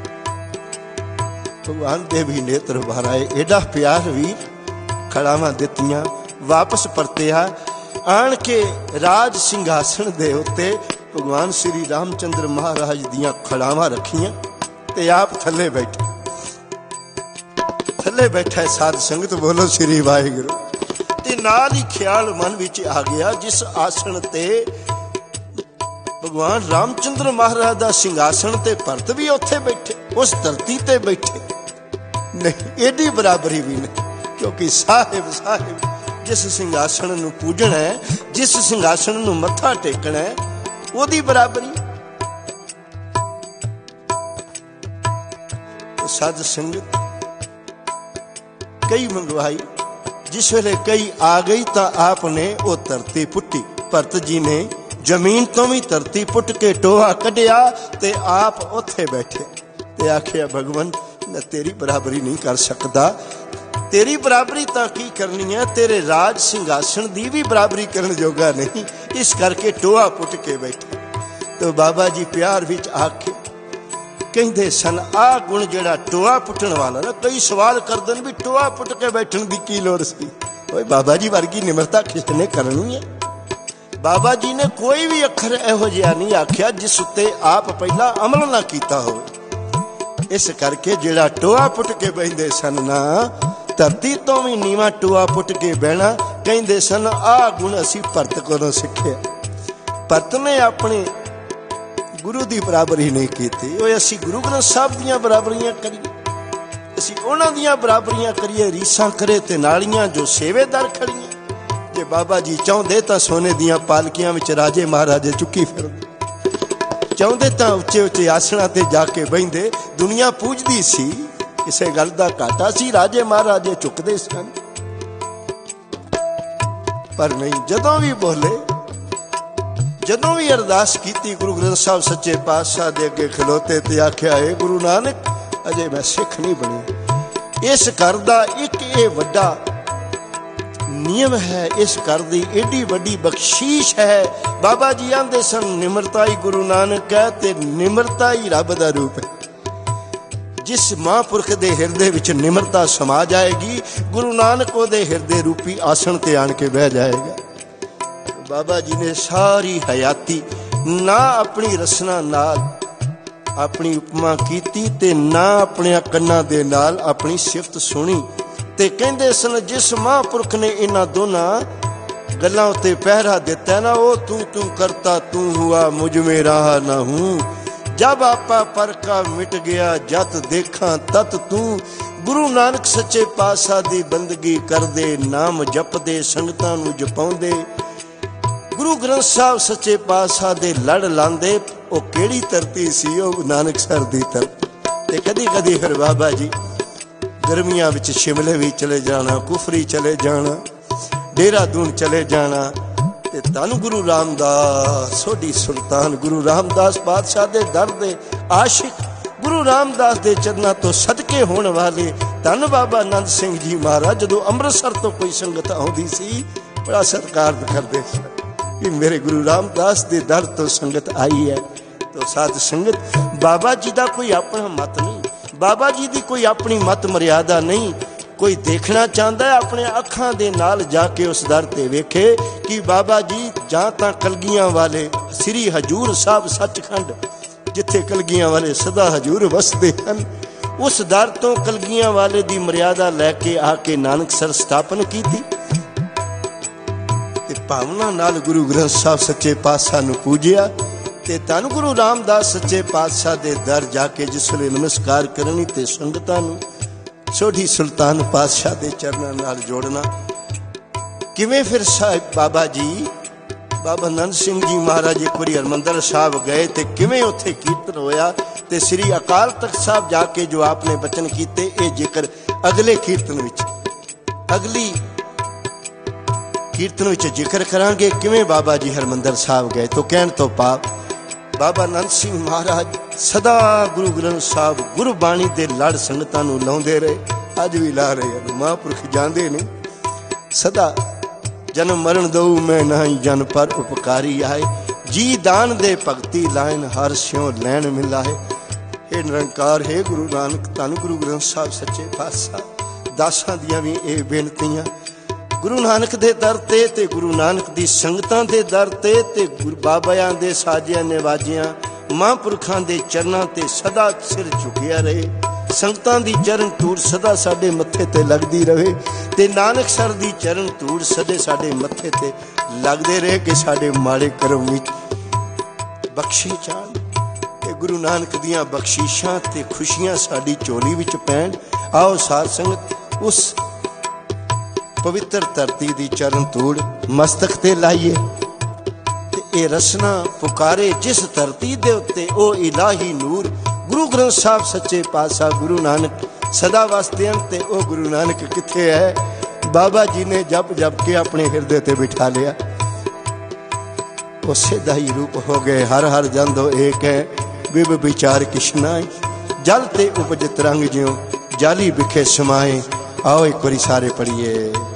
भगवान दे भी नेत्र भर आए। एडा प्यार वीर। खड़ावां दित्तियां, वापस परतिया आन के राज सिंघासन दे उत्ते भगवान श्री रामचंद्र महाराज दियां खड़ावां रखियां ते आप थले बैठे। थले बैठा है साध संगत बोलो श्री वाहिगुरू। ते नाल ही ख्याल मन विच आ गया, जिस आसन ते भगवान रामचंद्र महाराज दा सिंघासन ते भरत भी उत्थे बैठे, उस धरती ते बैठे। नहीं एडी बराबरी भी नहीं, क्योंकि साहिब साहिब जिस सिंघासन नूं पूजना है, जिस सिंघासन नूं मत्था टेकना है, ओदी बराबरी। तो साध संगत कई मंगवाई, जिस वेले कई आ गई तो आपने वो धरती पुट्टी। भरत जी ने जमीन तो भी धरती पुट के टोहा कढ़िया ते आप उत्थे बैठे ते आखिया भगवान मैं तेरी बराबरी नहीं कर सकता। तेरी बराबरी तो की करनी है, तेरे राज सिंघासन दी भी बराबरी करने जोगा नहीं, इस करके टोहा पुट के बैठे। तो बाबा जी प्यार विच आके कहते सन आ गुण जेड़ा टोहा पुटन वाला ना, कई सवाल कर देन भी टोहा पुट के बैठन की की लोड़ सी। ओए बाबा जी वर्गी निमरता किसने करनी है? बाबा जी ने कोई भी अखर इहो जिहा नहीं आख्या जिस उत्ते आप पहला अमल ना कीता हो। इस करके जेड़ा टोहा पुट के बहिंदे सन ना, धरती तो भी नीवा टोहा पुट के बहना, कहते सन आ गुण असी भरत कोलों सिक्खे। भरत ने अपने गुरु की बराबरी नहीं की। असी गुरु ग्रंथ साहब दियां बराबरियां करिए, असी उन्हां दियां बराबरियां करिए, रीसां करे ते नालियां जो सेवेदार खड़ियां। जे बाबा जी चाहते तो सोने दियां पालकियां विच राजे महाराजे चुकी फिरदे, चाहते तो उच्चे उच्चे आसना ते जाके बहिंदे, दुनिया पूजदी सी, किसे गल दा घाटा सी, राजे महाराजे चुकदे सन। पर नहीं, जदों भी बोले, जदों भी अरदास की गुरु ग्रंथ साहब सच्चे पातशाह दे अगे खलोते ते आख्या है गुरु नानक अजे मैं सिख नहीं बनी। इस घर दा एक ये वड्डा नियम है, इस घर दी एडी वड्डी बख्शीश है। बाबा जी आंदे सन निमरता ही गुरु नानक है ते निमरता ही रब दा रूप है। जिस महापुरख दे हिरदे विच निमरता समा जाएगी, गुरु नानक ओदे हिरदे रूपी आसन ते आन के बह जाएगा। बाबा जी ने सारी हयाती ना अपनी रसना नाल अपनी उपमा कीती ते ना अपने कन्ना दे नाल अपनी सिफत सुनी ते कहंदे सन जिस महापुरख ने इन्हां दोनां गल्लां उत्ते पहरा दिता ना, वो तू करता तू हुआ मुझ में रहा ना हूं। जब आपा पर का मिट गया जत देखा तत तू, ਗੁਰੂ ਨਾਨਕ ਸੱਚੇ ਪਾਤਸ਼ਾਹ ਦੀ ਬੰਦਗੀ ਕਰਦੇ, ਨਾਮ ਜਪਦੇ, ਸੰਗਤਾਂ ਨੂੰ ਜਪਾਉਂਦੇ, ਗੁਰੂ ਗ੍ਰੰਥ ਸਾਹਿਬ ਸੱਚੇ ਪਾਤਸ਼ਾਹ ਦੇ ਲੜ ਲਾਂਦੇ। ਉਹ ਕਿਹੜੀ ਧਰਤੀ ਸੀ? ਉਹ ਨਾਨਕਸਰ ਦੀ ਧਰਤੀ। ਤੇ ਕਦੀ ਕਦੀ ਫਿਰ ਬਾਬਾ ਜੀ ਗਰਮੀਆਂ ਵਿੱਚ ਸ਼ਿਮਲੇ ਵੀ ਚਲੇ ਜਾਣਾ, ਕੁਫਰੀ ਚਲੇ ਜਾਣਾ, ਦੇਹਰਾਦੂਨ ਚਲੇ ਜਾਣਾ। ਤੇ ਧੰਨ ਗੁਰੂ ਰਾਮਦਾਸ ਸੋਢੀ ਸੁਲਤਾਨ ਗੁਰੂ ਰਾਮਦਾਸ ਪਾਤਸ਼ਾਹ ਦੇ ਦਰ ਦੇ ਆਸ਼ਿਕ, ਗੁਰੂ ਰਾਮਦਾਸ ਦੇ ਚਰਨਾਂ ਤੋਂ ਸਦਕੇ ਹੋਣ ਵਾਲੇ ਧੰਨ ਬਾਬਾ ਆਨੰਦ ਸਿੰਘ ਜੀ ਮਹਾਰਾਜ ਜਦੋਂ ਅੰਮ੍ਰਿਤਸਰ ਤੋਂ ਕੋਈ ਸੰਗਤ ਆਉਂਦੀ ਸੀ, ਬੜਾ ਸਤਿਕਾਰ ਕਰਦੇ ਸੀ ਕਿ ਮੇਰੇ ਗੁਰੂ ਰਾਮਦਾਸ ਦੇ ਦਰ ਤੋਂ ਸੰਗਤ ਆਈ ਹੈ। ਤੋ ਸਾਧ ਸੰਗਤ, ਬਾਬਾ ਜੀ ਦਾ ਕੋਈ ਆਪਣਾ ਮਤ ਨਹੀਂ, ਬਾਬਾ ਜੀ ਦੀ ਕੋਈ ਆਪਣੀ ਮਤ ਮਰਿਆਦਾ ਨਹੀਂ। ਕੋਈ ਦੇਖਣਾ ਚਾਹੁੰਦਾ ਹੈ ਆਪਣੇ ਅੱਖਾਂ ਦੇ ਨਾਲ ਜਾ ਕੇ ਉਸ ਦਰ ਤੇ ਵੇਖੇ ਕਿ ਬਾਬਾ ਜੀ ਜਾਂ ਤਾਂ ਕਲਗੀਆਂ ਵਾਲੇ ਸ੍ਰੀ ਹਜੂਰ ਸਾਹਿਬ ਸੱਚਖੰਡ, ਜਿੱਥੇ ਕਲਗੀਆਂ ਵਾਲੇ ਸਦਾ ਹਜੂਰ ਵਸਦੇ ਹਨ, ਉਸ ਦਰ ਤੋਂ ਕਲਗੀਆਂ ਵਾਲੇ ਦੀ ਮਰਿਆਦਾ ਲੈ ਕੇ ਆ ਕੇ ਨਾਨਕਸਰ ਸਥਾਪਨ ਕੀਤੀ ਤੇ ਭਾਵਨਾ ਨਾਲ ਗੁਰੂ ਗ੍ਰੰਥ ਸਾਹਿਬ ਸੱਚੇ ਪਾਤਸ਼ਾਹ ਨੂੰ ਪੂਜਿਆ। ਤੇ ਧੰਨ ਗੁਰੂ ਰਾਮਦਾਸ ਸੱਚੇ ਪਾਤਸ਼ਾਹ ਦੇ ਦਰ ਜਾ ਕੇ ਜਿਸ ਵੇਲੇ ਨਮਸਕਾਰ ਕਰਨੀ ਤੇ ਸੰਗਤਾਂ ਨੂੰ ਸੋਢੀ ਸੁਲਤਾਨ ਪਾਤਸ਼ਾਹ ਦੇ ਚਰਨਾਂ ਨਾਲ ਜੋੜਨਾ। ਕਿਵੇਂ ਫਿਰ ਸਾਹਿਬ ਬਾਬਾ ਜੀ, ਬਾਬਾ ਆਨੰਦ ਸਿੰਘ ਜੀ ਮਹਾਰਾਜ ਇੱਕ ਵਾਰੀ ਹਰਿਮੰਦਰ ਸਾਹਿਬ ਗਏ ਤੇ ਕਿਵੇਂ ਉੱਥੇ ਕੀਰਤਨ ਹੋਇਆ ਤੇ ਸ੍ਰੀ ਅਕਾਲ ਤਖਤ ਸਾਹਿਬ ਜਾ ਕੇ ਜੋ ਆਪਨੇ ਬਚਨ ਕੀਤੇ, ਇਹ ਜ਼ਿਕਰ ਅਗਲੇ ਕੀਰਤਨ ਵਿੱਚ, ਅਗਲੀ ਕੀਰਤਨ ਵਿੱਚ ਜ਼ਿਕਰ ਕਰਾਂਗੇ ਕਿਵੇਂ ਬਾਬਾ ਜੀ ਹਰਿਮੰਦਰ ਸਾਹਿਬ ਗਏ। ਤੋਂ ਕਹਿਣ ਤੋਂ ਭਾਵ ਬਾਬਾ ਆਨੰਦ ਸਿੰਘ ਮਹਾਰਾਜ ਸਦਾ ਗੁਰੂ ਗ੍ਰੰਥ ਸਾਹਿਬ ਗੁਰਬਾਣੀ ਦੇ ਲੜ ਸੰਗਤਾਂ ਨੂੰ ਲਾਉਂਦੇ ਰਹੇ, ਅੱਜ ਵੀ ਲਾ ਰਹੇ ਹਨ। ਮਹਾਂਪੁਰਖ ਜਾਂਦੇ ਨੇ ਸਦਾ, ਜਨਮ ਮਰਨ ਦਊ ਮੈਂ ਨਹੀਂ ਜਨ ਪਰ ਉਪਕਾਰੀ ਆਏ, ਜੀ ਦਾਨ ਦੇ ਭਗਤੀ ਲਾਇਨ ਹਰ ਸਿਉ ਲੈਣ ਮਿਲਾਏ। ਇਹ ਨਿਰੰਕਾਰ ਹੈ ਗੁਰੂ ਨਾਨਕ ਧੰਨ ਗੁਰੂ ਗ੍ਰੰਥ ਸਾਹਿਬ ਸੱਚੇ ਪਾਤਸ਼ਾਹ। ਦਾਸਾਂ ਦੀਆਂ ਵੀ ਇਹ ਬੇਨਤੀਆਂ ਗੁਰੂ ਨਾਨਕ ਦੇ ਦਰ ਤੇ ਗੁਰੂ ਨਾਨਕ ਦੀ ਸੰਗਤਾਂ ਦੇ ਦਰ ਤੇ ਗੁਰੂ ਬਾਬਿਆਂ ਦੇ ਸਾਜਿਆਂ ਨਿਵਾਜਿਆਂ ਮਹਾਂਪੁਰਖਾਂ ਦੇ ਚਰਨਾਂ ਤੇ ਸਦਾ ਸਿਰ ਝੁਕਿਆ ਰਹੇ। ਸੰਗਤਾਂ ਦੀ ਚਰਨ ਧੂੜ ਸਦਾ ਸਾਡੇ ਮੱਥੇ ਤੇ ਲੱਗਦੀ ਰਹੇ ਤੇ ਨਾਨਕਸਰ ਦੀ ਚਰਨ ਧੂੜ ਸਦੇ ਸਾਡੇ ਮੱਥੇ ਤੇ ਲੱਗਦੇ ਰਹੇ ਕਿ ਸਾਡੇ ਮਾੜੇ ਕਰਮ ਵਿੱਚ ਬਖਸ਼ੇ ਜਾਣ ਤੇ ਗੁਰੂ ਨਾਨਕ ਦੀਆਂ ਬਖਸ਼ਿਸ਼ਾਂ ਤੇ ਖੁਸ਼ੀਆਂ ਸਾਡੀ ਝੋਲੀ ਵਿੱਚ ਪੈਣ। ਆਓ ਸਾਧ ਸੰਗਤ ਉਸ ਪਵਿੱਤਰ ਧਰਤੀ ਦੀ ਚਰਨ ਧੂੜ ਮਸਤਕ ਤੇ ਲਾਈਏ ਤੇ ਇਹ ਰਸਨਾ ਪੁਕਾਰੇ ਜਿਸ ਧਰਤੀ ਦੇ ਉੱਤੇ ਉਹ ਇਲਾਹੀ ਨੂਰ ਗੁਰੂ ਗ੍ਰੰਥ ਸਾਹਿਬ ਸੱਚੇ ਪਾਤਸ਼ਾਹ ਗੁਰੂ ਨਾਨਕ ਸਦਾ ਵਸਦੇ ਹਨ। ਤੇ ਉਹ ਗੁਰੂ ਨਾਨਕ ਕਿੱਥੇ ਹੈ? ਬਾਬਾ ਜੀ ਨੇ ਜਪ ਜਪ ਕੇ ਆਪਣੇ ਹਿਰਦੇ ਤੇ ਬਿਠਾ ਲਿਆ। ਉਸੇ ਦਾ ਹੀ ਰੂਪ ਹੋ ਗਏ। ਹਰ ਹਰ ਜੰਦੋ ਏਕ ਹੈ ਵਿਭ ਵਿਚਾਰ ਕਿਸ਼ਨਾ, ਜਲ ਤੇ ਉਪਜ ਤਰੰਗ ਜਿਉ ਜਾਲੀ ਵਿਖੇ ਸਮਾਏ। आओ एक बारी सारे पढ़िए।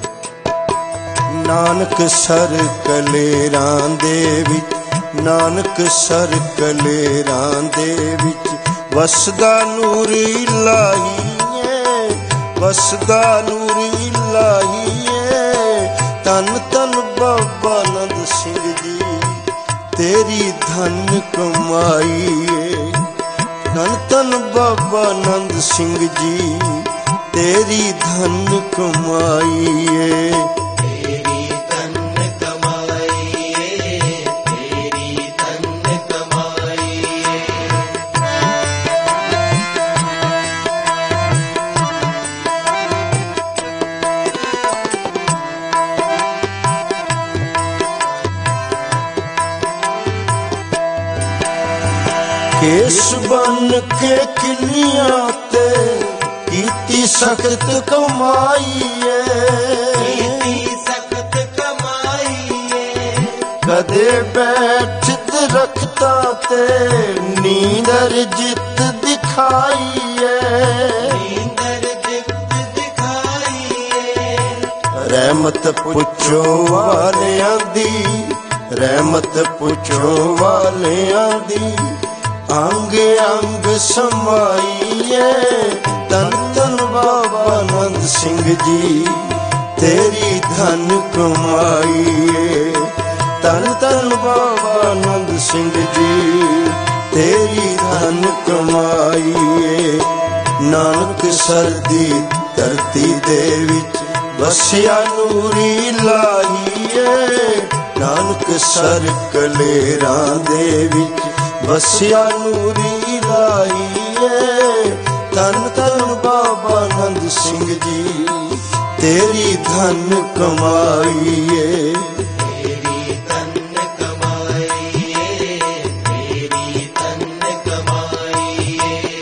नानक सर कलेरां दे विच, नानक सर कलेरां दे विच वसदा नूर इलाही, वसदा नूर इलाही। तन तन बाबा आनंद सिंह जी तेरी धन कमाई, धन तन बाबा आनंद सिंह जी तेरी धन कमाई। तेरी धन कमाई, तेरी धन कमाई। केस बन के किलियां ते कीती सख्त कमाई, सख्त कमाई। कदे बैठ दरख्ता ते नींदर जित दिखाई, नींदर जित दिखाई। रहमत पुछो वालियां दी, रहमत पुछो वालियां दी अंग अंग समाई। धन धन बाबा आनंद सिंह जी तेरी धन कमाई। धन धन बाबा आनंद सिंह जी तेरी धन कमाई। नानक सर दी धरती दे विच वसिया नूरी लाही, नानक सर कलेरां दे विच वसिया नूरी लाही। धन धन बाबा ਨੰਦ ਸਿੰਘ ਜੀ ਤੇਰੀ ਧਨ ਕਮਾਈ ਏ। तेरी धन कमाई तेरी धन कमाई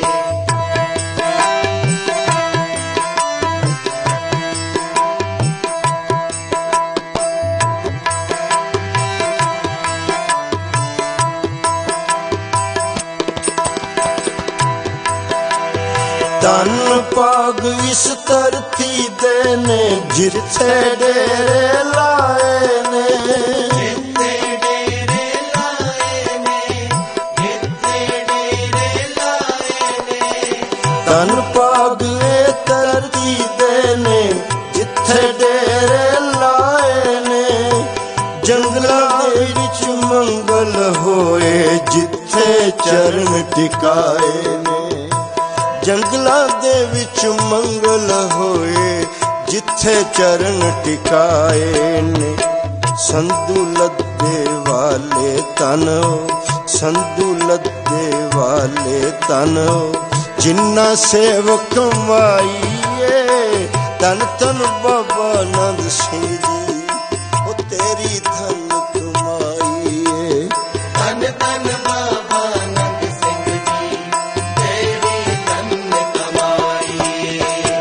ਧਨ ਭਾਗ ਇਸ ਧਰਤੀ ਦੇ ਨੇ ਜਿੱਥੇ ਡੇਰੇ ਲਾਏ ਨੇ। जिथे डेरे लाए ने जिथे डेरे लाए ने ਧਨ ਭਾਗ ਇਹ ਧਰਤੀ ਦੇ ਨੇ ਜਿੱਥੇ ਡੇਰੇ ਲਾਏ ਨੇ। ਜੰਗਲਾਂ ਦੇ ਵਿੱਚ ਮੰਗਲ ਹੋਏ ਜਿੱਥੇ ਚਰਨ ਟਿਕਾਏ ਨੇ। ਜੰਗਲਾਂ ਦੇ ਵਿੱਚ ਮੰਗਲ ਹੋਏ ਜਿੱਥੇ ਚਰਨ ਟਿਕਾਏ ਨੇ। ਸੰਧੂ ਲੱਦੇ ਵਾਲੇ ਤਨ ਸੰਧੂ ਲੱਦੇ ਵਾਲੇ ਤਨ ਜਿੰਨਾ ਸੇਵਕ ਮਾਈਏ। ਧੰਨ ਧੰਨ ਬਾਬਾ ਨੰਦ ਸਿੰਘ ਜੀ ਉਹ ਤੇਰੀ ਧਨ ਕਮਾਈਏ। धन धन बाबा नंद सिंह जी तेरी धन कमाई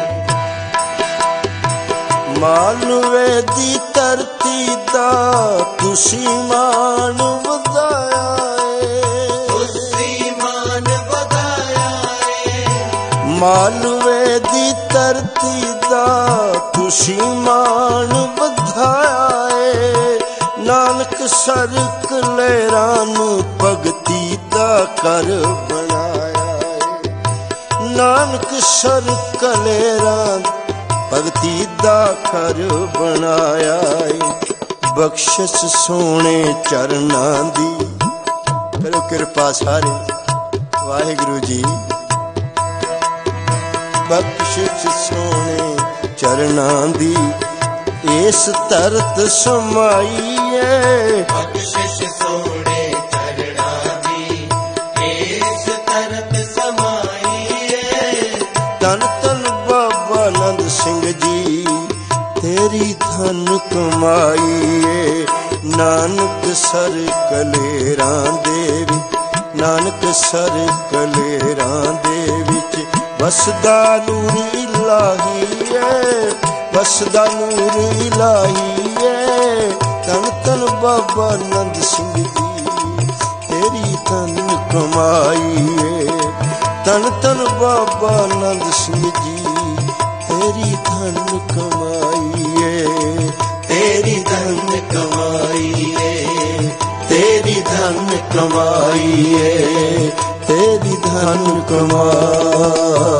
ਮਾਲਵੇ ਦੀ ਧਰਤੀ ਦਾ ਤੁਸੀਂ ਮਾਣ ਵਧਾਇਆ ਏ। तुसी मान बधाया है ਮਾਲਵੇ ਦੀ ਧਰਤੀ ਦਾ ਤੁਸੀਂ ਮਾਣ ਵਧਾਇਆ ਏ। ਨਾਨਕ ਸਰ ਕਲੇਰਾਂ ਨੂੰ ਭਗਤੀ ਦਾ ਕਰ ਬਣਾਇਆ ਏ। ਨਾਨਕ ਸਰ ਕਲੇਰਾਂ ਭਗਤੀ ਦਾ ਕਰ ਬਣਾਇਆ ਏ। ਬਖਸ਼ਿਸ਼ ਸੋਹਣੇ ਚਰਨਾਂ ਦੀ ਕਰੋ ਕਿਰਪਾ ਸਾਰੇ ਵਾਹਿਗੁਰੂ ਜੀ। ਬਖਸ਼ਿਸ਼ ਸੋਹਣੇ ਚਰਨਾਂ ਦੀ ਇਸ ਧਰਤ ਸਮਾਈਏ। बख्शिश सोने चरणा दी इस तरत समाई है ਧੰਨ ਧੰਨ ਬਾਬਾ ਨੰਦ ਸਿੰਘ ਜੀ ਤੇਰੀ ਧਨ ਕਮਾਈ ਏ। ਨਾਨਕ ਸਰ ਕਲੇਰਾਂ ਦੇ ਵਿੱਚ ਨਾਨਕ ਸਰ ਕਲੇਰਾਂ ਦੇ ਵਿੱਚ ਵਸਦਾ ਨੂਰ ਇਲਾਹੀ ਏ। ਵਸਦਾ ਨੂਰ ਇਲਾਹੀ ਏ। ਧੰਨ ਧੰਨ ਬਾਬਾ ਨੰਦ ਸਿੰਘ ਜੀ ਤੇਰੀ ਧਨ ਕਮਾਈ ਏ। ਧੰਨ ਧੰਨ ਬਾਬਾ ਨੰਦ ਸਿੰਘ ਜੀ ਤੇਰੀ ਧਨ ਕਮਾਈ ਏ। ਤੇਰੀ ਧਨ ਕਮਾਈ ਏ। ਤੇਰੀ ਧਨ ਕਮਾਈ ਏ। ਤੇਰੀ ਧਨ ਕਮਾਈ